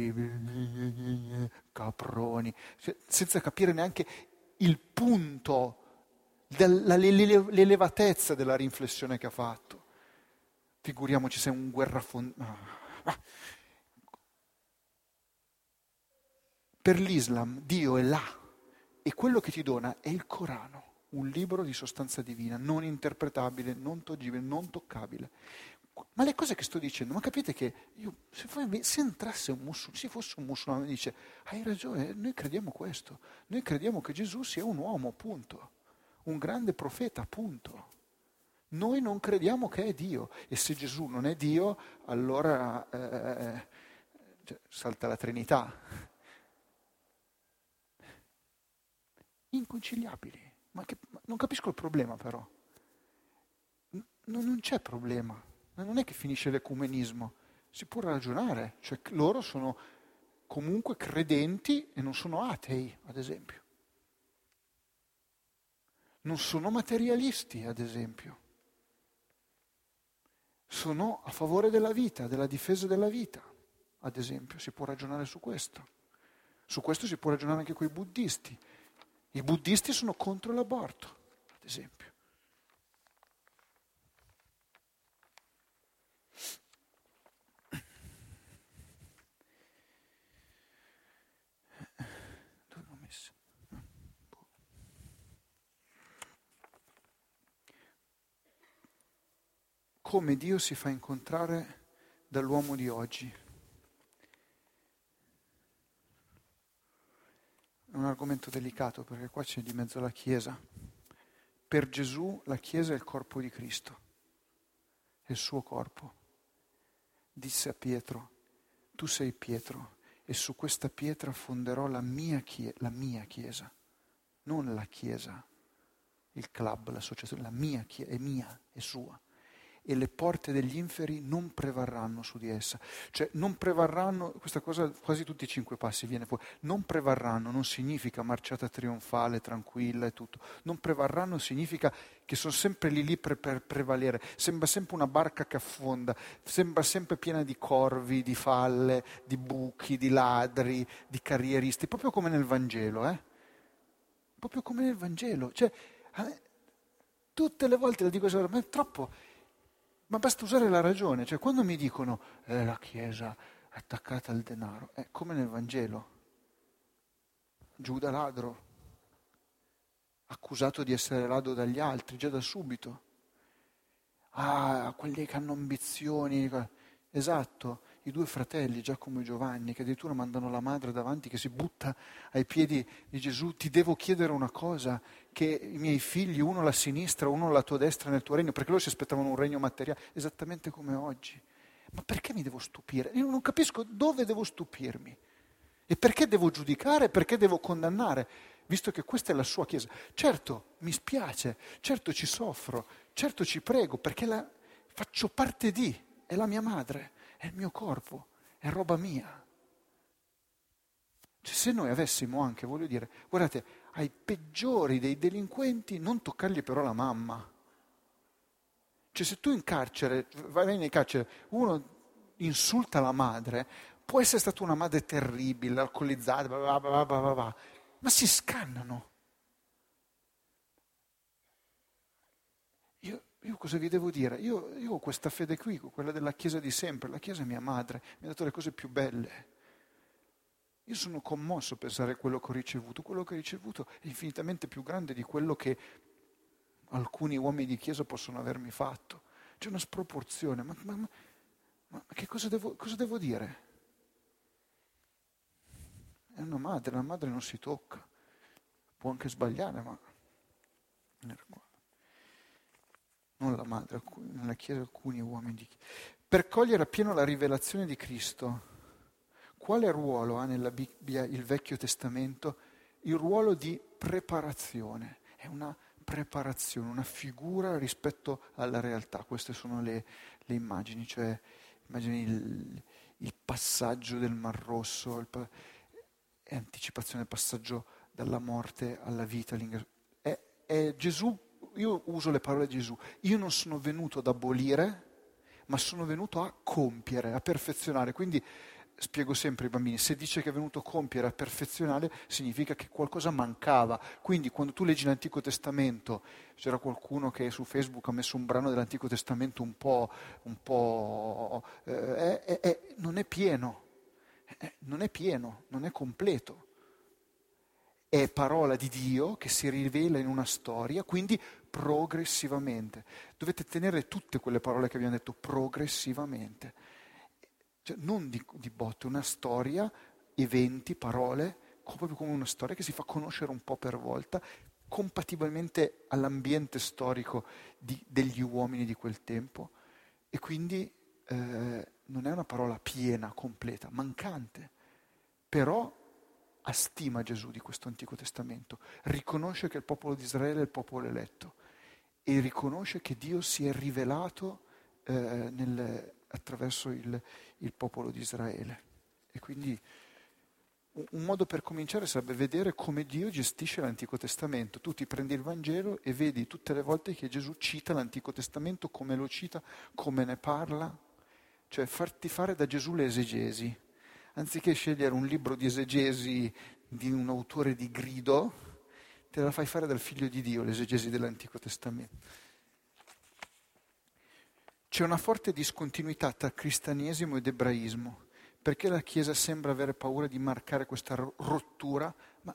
caproni, cioè, senza capire neanche il punto, della, l'elevatezza della riflessione che ha fatto. Figuriamoci se è un guerrafondaio. Per l'Islam Dio è là e quello che ti dona è il Corano, un libro di sostanza divina, non interpretabile, non toggibile, non toccabile. Ma le cose che sto dicendo, ma capite che io, se, se entrasse un musulmano, se fosse un musulmano e dice, hai ragione, noi crediamo questo, noi crediamo che Gesù sia un uomo, punto, un grande profeta, punto. Noi non crediamo che è Dio e se Gesù non è Dio, allora eh, cioè, salta la Trinità. Inconciliabili. Ma, che, ma non capisco il problema però. N- non c'è problema. Ma non è che finisce l'ecumenismo. Si può ragionare. Cioè loro sono comunque credenti e non sono atei, ad esempio. Non sono materialisti, ad esempio. Sono a favore della vita, della difesa della vita, ad esempio. Si può ragionare su questo. Su questo si può ragionare anche con i buddisti. I buddisti sono contro l'aborto, ad esempio. Dove l'ho messo? Come Dio si fa incontrare dall'uomo di oggi? È un argomento delicato perché qua c'è di mezzo la Chiesa. Per Gesù la Chiesa è il corpo di Cristo, è il suo corpo. Disse a Pietro, tu sei Pietro e su questa pietra fonderò la mia, chie- la mia Chiesa, non la Chiesa, il club, l'associazione, la mia Chiesa, è mia, è sua. E le porte degli inferi non prevarranno su di essa. Cioè non prevarranno, questa cosa quasi tutti i cinque passi viene fuori, non prevarranno non significa marciata trionfale, tranquilla e tutto, non prevarranno significa che sono sempre lì lì per, per prevalere, sembra sempre una barca che affonda, sembra sempre piena di corvi, di falle, di buchi, di ladri, di carrieristi, proprio come nel Vangelo, eh? Proprio come nel Vangelo, cioè tutte le volte lo dico sempre, ma è troppo... Ma basta usare la ragione, cioè quando mi dicono eh, la Chiesa attaccata al denaro, è come nel Vangelo. Giuda ladro, accusato di essere ladro dagli altri, già da subito. Ah, quelli che hanno ambizioni. Esatto, i due fratelli, Giacomo e Giovanni, che addirittura mandano la madre davanti che si butta ai piedi di Gesù. Ti devo chiedere una cosa, che i miei figli, uno alla sinistra, uno alla tua destra nel tuo regno, perché loro si aspettavano un regno materiale, esattamente come oggi. Ma perché mi devo stupire? Io non capisco dove devo stupirmi. E perché devo giudicare, perché devo condannare, visto che questa è la sua Chiesa. Certo, mi spiace, certo ci soffro, certo ci prego, perché la faccio parte di... È la mia madre, è il mio corpo, è roba mia. Cioè, se noi avessimo anche, voglio dire, guardate, ai peggiori dei delinquenti non toccargli però la mamma. Cioè se tu in carcere, vai in carcere, uno insulta la madre, può essere stata una madre terribile, alcolizzata, bla bla bla bla bla, ma si scannano. Io, io cosa vi devo dire? Io, io ho questa fede qui, quella della Chiesa di sempre. La Chiesa è mia madre, mi ha dato le cose più belle. Io sono commosso a pensare a quello che ho ricevuto. Quello che ho ricevuto è infinitamente più grande di quello che alcuni uomini di Chiesa possono avermi fatto. C'è una sproporzione. Ma, ma, ma, ma che cosa devo, cosa devo dire? È una madre, la madre non si tocca. Può anche sbagliare, ma... non la madre, nella Chiesa alcuni uomini di Chiesa. Per cogliere appieno la rivelazione di Cristo, quale ruolo ha nella Bibbia il Vecchio Testamento? Il ruolo di preparazione, è una preparazione, una figura rispetto alla realtà. Queste sono le, le immagini, cioè immagini il, il passaggio del Mar Rosso, il, è anticipazione del passaggio dalla morte alla vita. È, è Gesù io uso le parole di Gesù, io non sono venuto ad abolire, ma sono venuto a compiere, a perfezionare. Quindi spiego sempre ai bambini, se dice che è venuto a compiere, a perfezionare, significa che qualcosa mancava. Quindi quando tu leggi l'Antico Testamento, c'era qualcuno che su Facebook ha messo un brano dell'Antico Testamento un po', un po' eh, eh, eh, non è pieno, eh, non è pieno, non è completo. È parola di Dio che si rivela in una storia, quindi progressivamente. Dovete tenere tutte quelle parole che abbiamo detto progressivamente. Cioè, non di, di botte, una storia, eventi, parole, proprio come una storia che si fa conoscere un po' per volta, compatibilmente all'ambiente storico di, degli uomini di quel tempo. E quindi eh, non è una parola piena, completa, mancante, però ha stima Gesù di questo Antico Testamento, riconosce che il popolo di Israele è il popolo eletto e riconosce che Dio si è rivelato eh, nel, attraverso il, il popolo di Israele. E quindi un, un modo per cominciare sarebbe vedere come Dio gestisce l'Antico Testamento. Tu ti prendi il Vangelo e vedi tutte le volte che Gesù cita l'Antico Testamento, come lo cita, come ne parla, cioè farti fare da Gesù le esegesi. Anziché scegliere un libro di esegesi di un autore di grido, te la fai fare dal Figlio di Dio, l'esegesi dell'Antico Testamento. C'è una forte discontinuità tra cristianesimo ed ebraismo, perché la Chiesa sembra avere paura di marcare questa rottura, ma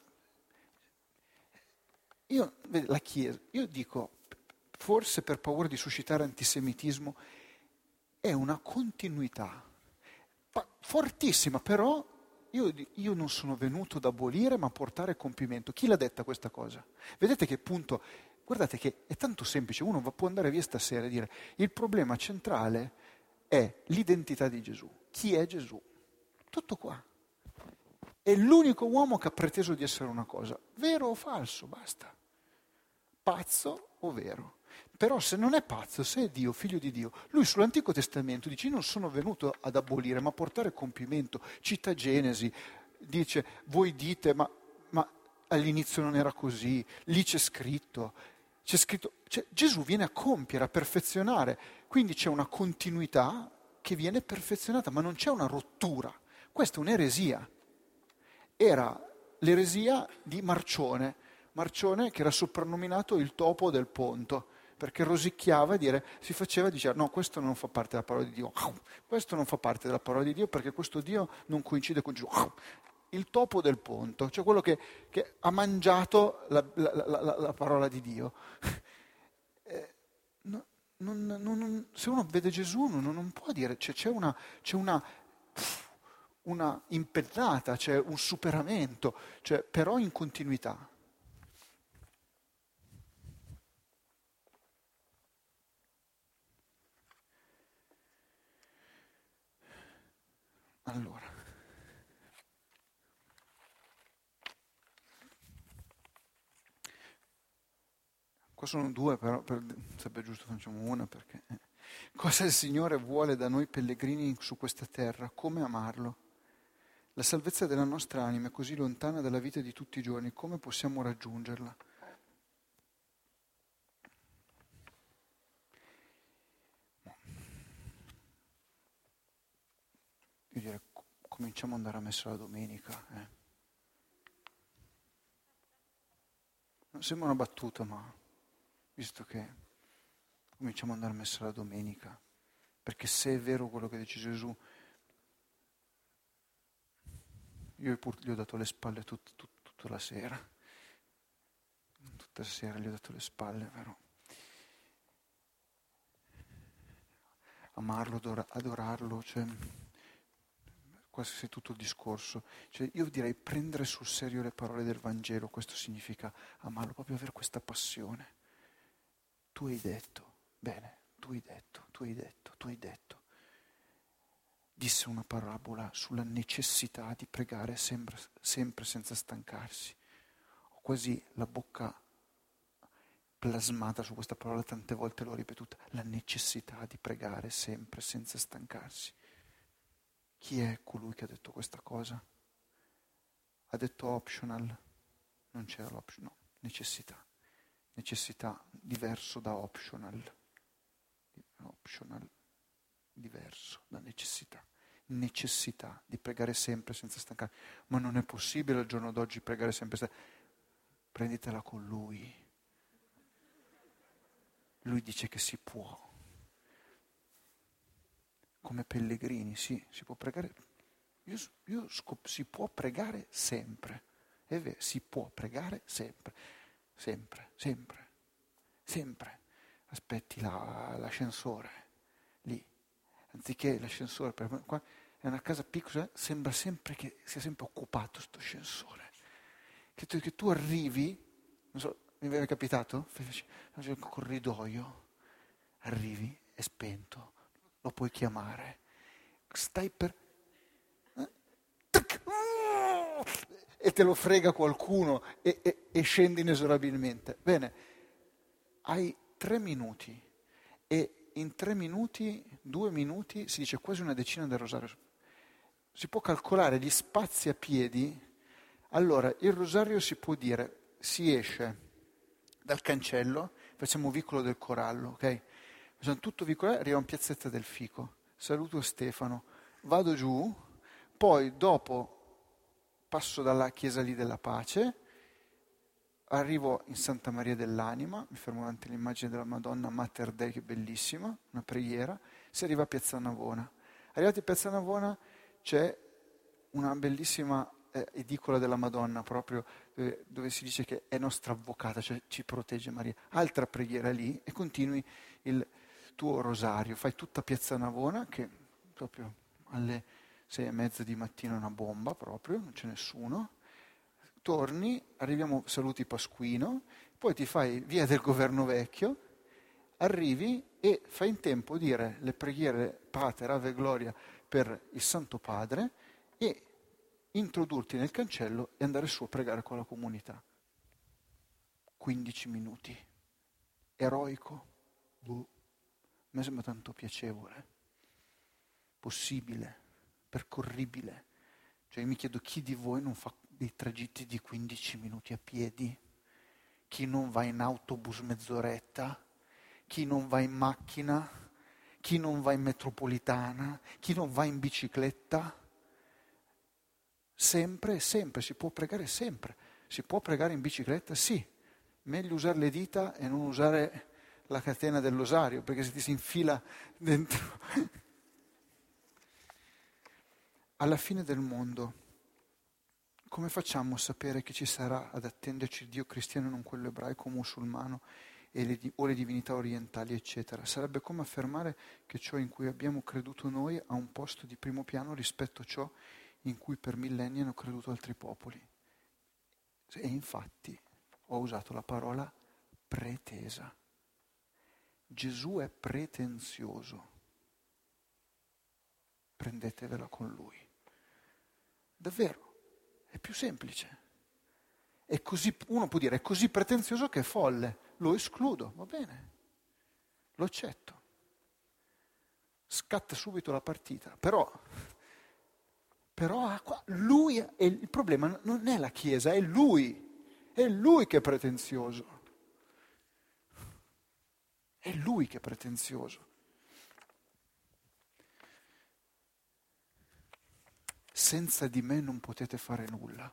io, la Chiesa, io dico, forse per paura di suscitare antisemitismo, è una continuità fortissima, però io, io non sono venuto ad abolire ma a portare a compimento. Chi l'ha detta questa cosa? Vedete che punto, guardate che è tanto semplice, uno va, può andare via stasera e dire il problema centrale è l'identità di Gesù. Chi è Gesù? Tutto qua. È l'unico uomo che ha preteso di essere una cosa, vero o falso, basta. Pazzo o vero. Però se non è pazzo, se è Dio, figlio di Dio, lui sull'Antico Testamento dice io non sono venuto ad abolire ma a portare a compimento, cita Genesi, dice voi dite ma, ma all'inizio non era così, lì c'è scritto, c'è scritto, cioè, Gesù viene a compiere, a perfezionare, quindi c'è una continuità che viene perfezionata, ma non c'è una rottura, questa è un'eresia, era l'eresia di Marcione, Marcione che era soprannominato il topo del Ponto, perché rosicchiava e dire, si faceva dire no, questo non fa parte della parola di Dio, questo non fa parte della parola di Dio perché questo Dio non coincide con Gesù. Il topo del Ponto, cioè quello che, che ha mangiato la, la, la, la parola di Dio. Eh, no, non, non, se uno vede Gesù non, non può dire, cioè, c'è una, c'è una, una impennata, c'è un superamento, cioè, però in continuità. Allora, qua sono due, però per, sarebbe giusto facciamo una perché... Eh. Cosa il Signore vuole da noi pellegrini su questa terra? Come amarlo? La salvezza della nostra anima è così lontana dalla vita di tutti i giorni, come possiamo raggiungerla? Io direi, cominciamo ad andare a messa la domenica. Eh. Non sembra una battuta, ma visto che cominciamo ad andare a messa la domenica, perché se è vero quello che dice Gesù, io pur gli ho dato le spalle tut, tut, tutta la sera, tutta la sera gli ho dato le spalle, però amarlo, adora, adorarlo, cioè... questo è tutto il discorso. Cioè, io direi prendere sul serio le parole del Vangelo, questo significa amarlo, proprio avere questa passione. Tu hai detto, bene, tu hai detto, tu hai detto, tu hai detto. Disse una parabola sulla necessità di pregare sempre, sempre senza stancarsi. Ho quasi la bocca plasmata su questa parola, tante volte l'ho ripetuta, la necessità di pregare sempre senza stancarsi. Chi è colui che ha detto questa cosa? Ha detto optional, non c'era l'optional, no, necessità necessità diverso da optional, optional diverso da necessità, necessità di pregare sempre senza stancare, ma non è possibile al giorno d'oggi pregare sempre senza... Prenditela con lui, lui dice che si può, come pellegrini, sì, si può pregare, io, io scop- si può pregare sempre, è vero, si può pregare sempre, sempre, sempre, sempre, aspetti la, l'ascensore, lì, anziché l'ascensore, per, qua è una casa piccola, sembra sempre che sia sempre occupato sto ascensore, che tu, che tu arrivi, non so, mi aveva capitato? C'è il corridoio, arrivi, è spento, lo puoi chiamare, stai per... e te lo frega qualcuno e, e, e scendi inesorabilmente. Bene, hai tre minuti e in tre minuti, due minuti, si dice quasi una decina del rosario. Si può calcolare gli spazi a piedi. Allora, il rosario si può dire, si esce dal cancello, facciamo vicolo del corallo, ok? Facciamo tutto vicolo, arriviamo a Piazzetta del Fico, saluto Stefano, vado giù, poi dopo passo dalla chiesa lì della Pace, arrivo in Santa Maria dell'Anima, mi fermo davanti all'immagine della Madonna Mater Dei, che è bellissima, una preghiera, si arriva a Piazza Navona. Arrivati a Piazza Navona c'è una bellissima eh, edicola della Madonna, proprio eh, dove si dice che è nostra avvocata, cioè ci protegge Maria. Altra preghiera lì e continui il tuo rosario. Fai tutta Piazza Navona, che proprio alle sei e mezza di mattina è una bomba proprio, non c'è nessuno. Torni, arriviamo, saluti Pasquino, poi ti fai via del Governo Vecchio, arrivi e fai in tempo a dire le preghiere Pater, Ave Gloria per il Santo Padre e introdurti nel cancello e andare su a pregare con la comunità. quindici minuti. Eroico? Boh. A me sembra tanto piacevole, possibile, percorribile. Cioè io mi chiedo chi di voi non fa dei tragitti di quindici minuti a piedi? Chi non va in autobus mezz'oretta? Chi non va in macchina? Chi non va in metropolitana? Chi non va in bicicletta? Sempre, sempre, si può pregare sempre. Si può pregare in bicicletta? Sì. Meglio usare le dita e non usare la catena dell'osario, perché se ti si infila dentro... Alla fine del mondo, come facciamo a sapere che ci sarà ad attenderci il Dio cristiano e non quello ebraico, musulmano e le, o le divinità orientali, eccetera? Sarebbe come affermare che ciò in cui abbiamo creduto noi ha un posto di primo piano rispetto a ciò in cui per millenni hanno creduto altri popoli. E infatti ho usato la parola pretesa. Gesù è pretenzioso. Prendetevela con lui. Davvero, è più semplice. È così, uno può dire, è così pretenzioso che è folle. Lo escludo, va bene. Lo accetto. Scatta subito la partita. Però, però lui, è, il problema non è la Chiesa, è lui. È lui che è pretenzioso. È lui che è pretenzioso. Senza di me non potete fare nulla.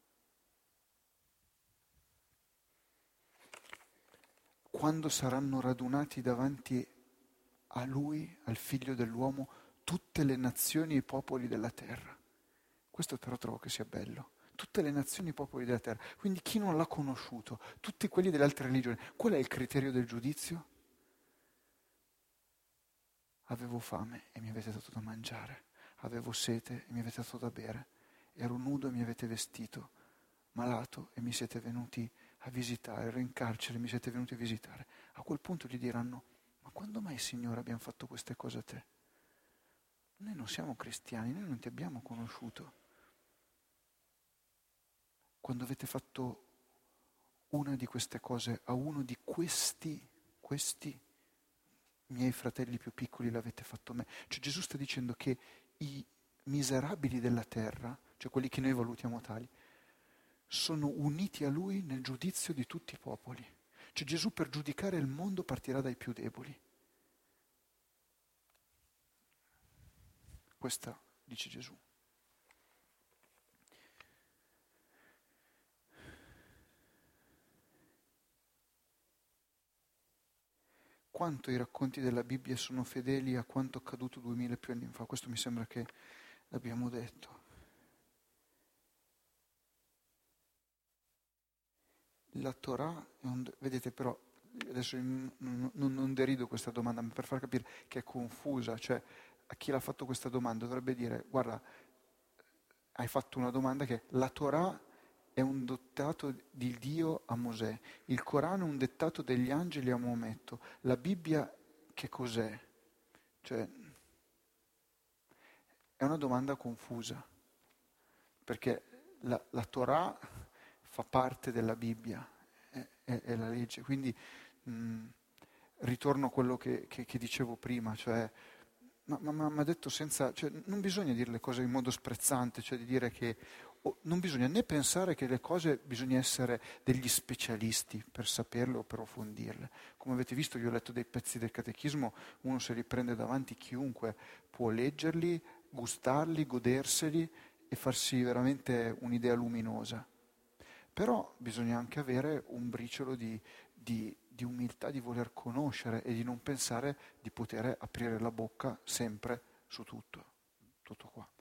Quando saranno radunati davanti a lui, al figlio dell'uomo, tutte le nazioni e i popoli della terra. Questo però trovo che sia bello. Tutte le nazioni e i popoli della terra. Quindi chi non l'ha conosciuto, tutti quelli delle altre religioni. Qual è il criterio del giudizio? Avevo fame e mi avete dato da mangiare. Avevo sete e mi avete dato da bere. Ero nudo e mi avete vestito. Malato e mi siete venuti a visitare. Ero in carcere e mi siete venuti a visitare. A quel punto gli diranno: ma quando mai, Signore, abbiamo fatto queste cose a te? Noi non siamo cristiani, noi non ti abbiamo conosciuto. Quando avete fatto una di queste cose a uno di questi, questi miei fratelli più piccoli, l'avete fatto a me. Cioè Gesù sta dicendo che i miserabili della terra, cioè quelli che noi valutiamo tali, sono uniti a lui nel giudizio di tutti i popoli. Cioè Gesù per giudicare il mondo partirà dai più deboli. Questa dice Gesù. Quanto i racconti della Bibbia sono fedeli a quanto accaduto duemila più anni fa? Questo mi sembra che l'abbiamo detto. La Torah è un... Vedete però, adesso non, non, non derido questa domanda, ma per far capire che è confusa, cioè a chi l'ha fatto questa domanda dovrebbe dire, guarda, hai fatto una domanda che la Torah è un dettato di Dio a Mosè, il Corano è un dettato degli angeli a Maometto, la Bibbia che cos'è? Cioè, è una domanda confusa, perché la, la Torah fa parte della Bibbia, è, è, è la legge, quindi mh, ritorno a quello che, che, che dicevo prima, cioè ma mi ha detto senza, cioè, non bisogna dire le cose in modo sprezzante, cioè di dire che o, non bisogna né pensare che le cose bisogna essere degli specialisti per saperle o per approfondirle. Come avete visto, io ho letto dei pezzi del catechismo, uno se li prende davanti, chiunque può leggerli, gustarli, goderseli e farsi veramente un'idea luminosa. Però bisogna anche avere un briciolo di, di, di umiltà, di voler conoscere e di non pensare di poter aprire la bocca sempre su tutto. Tutto qua.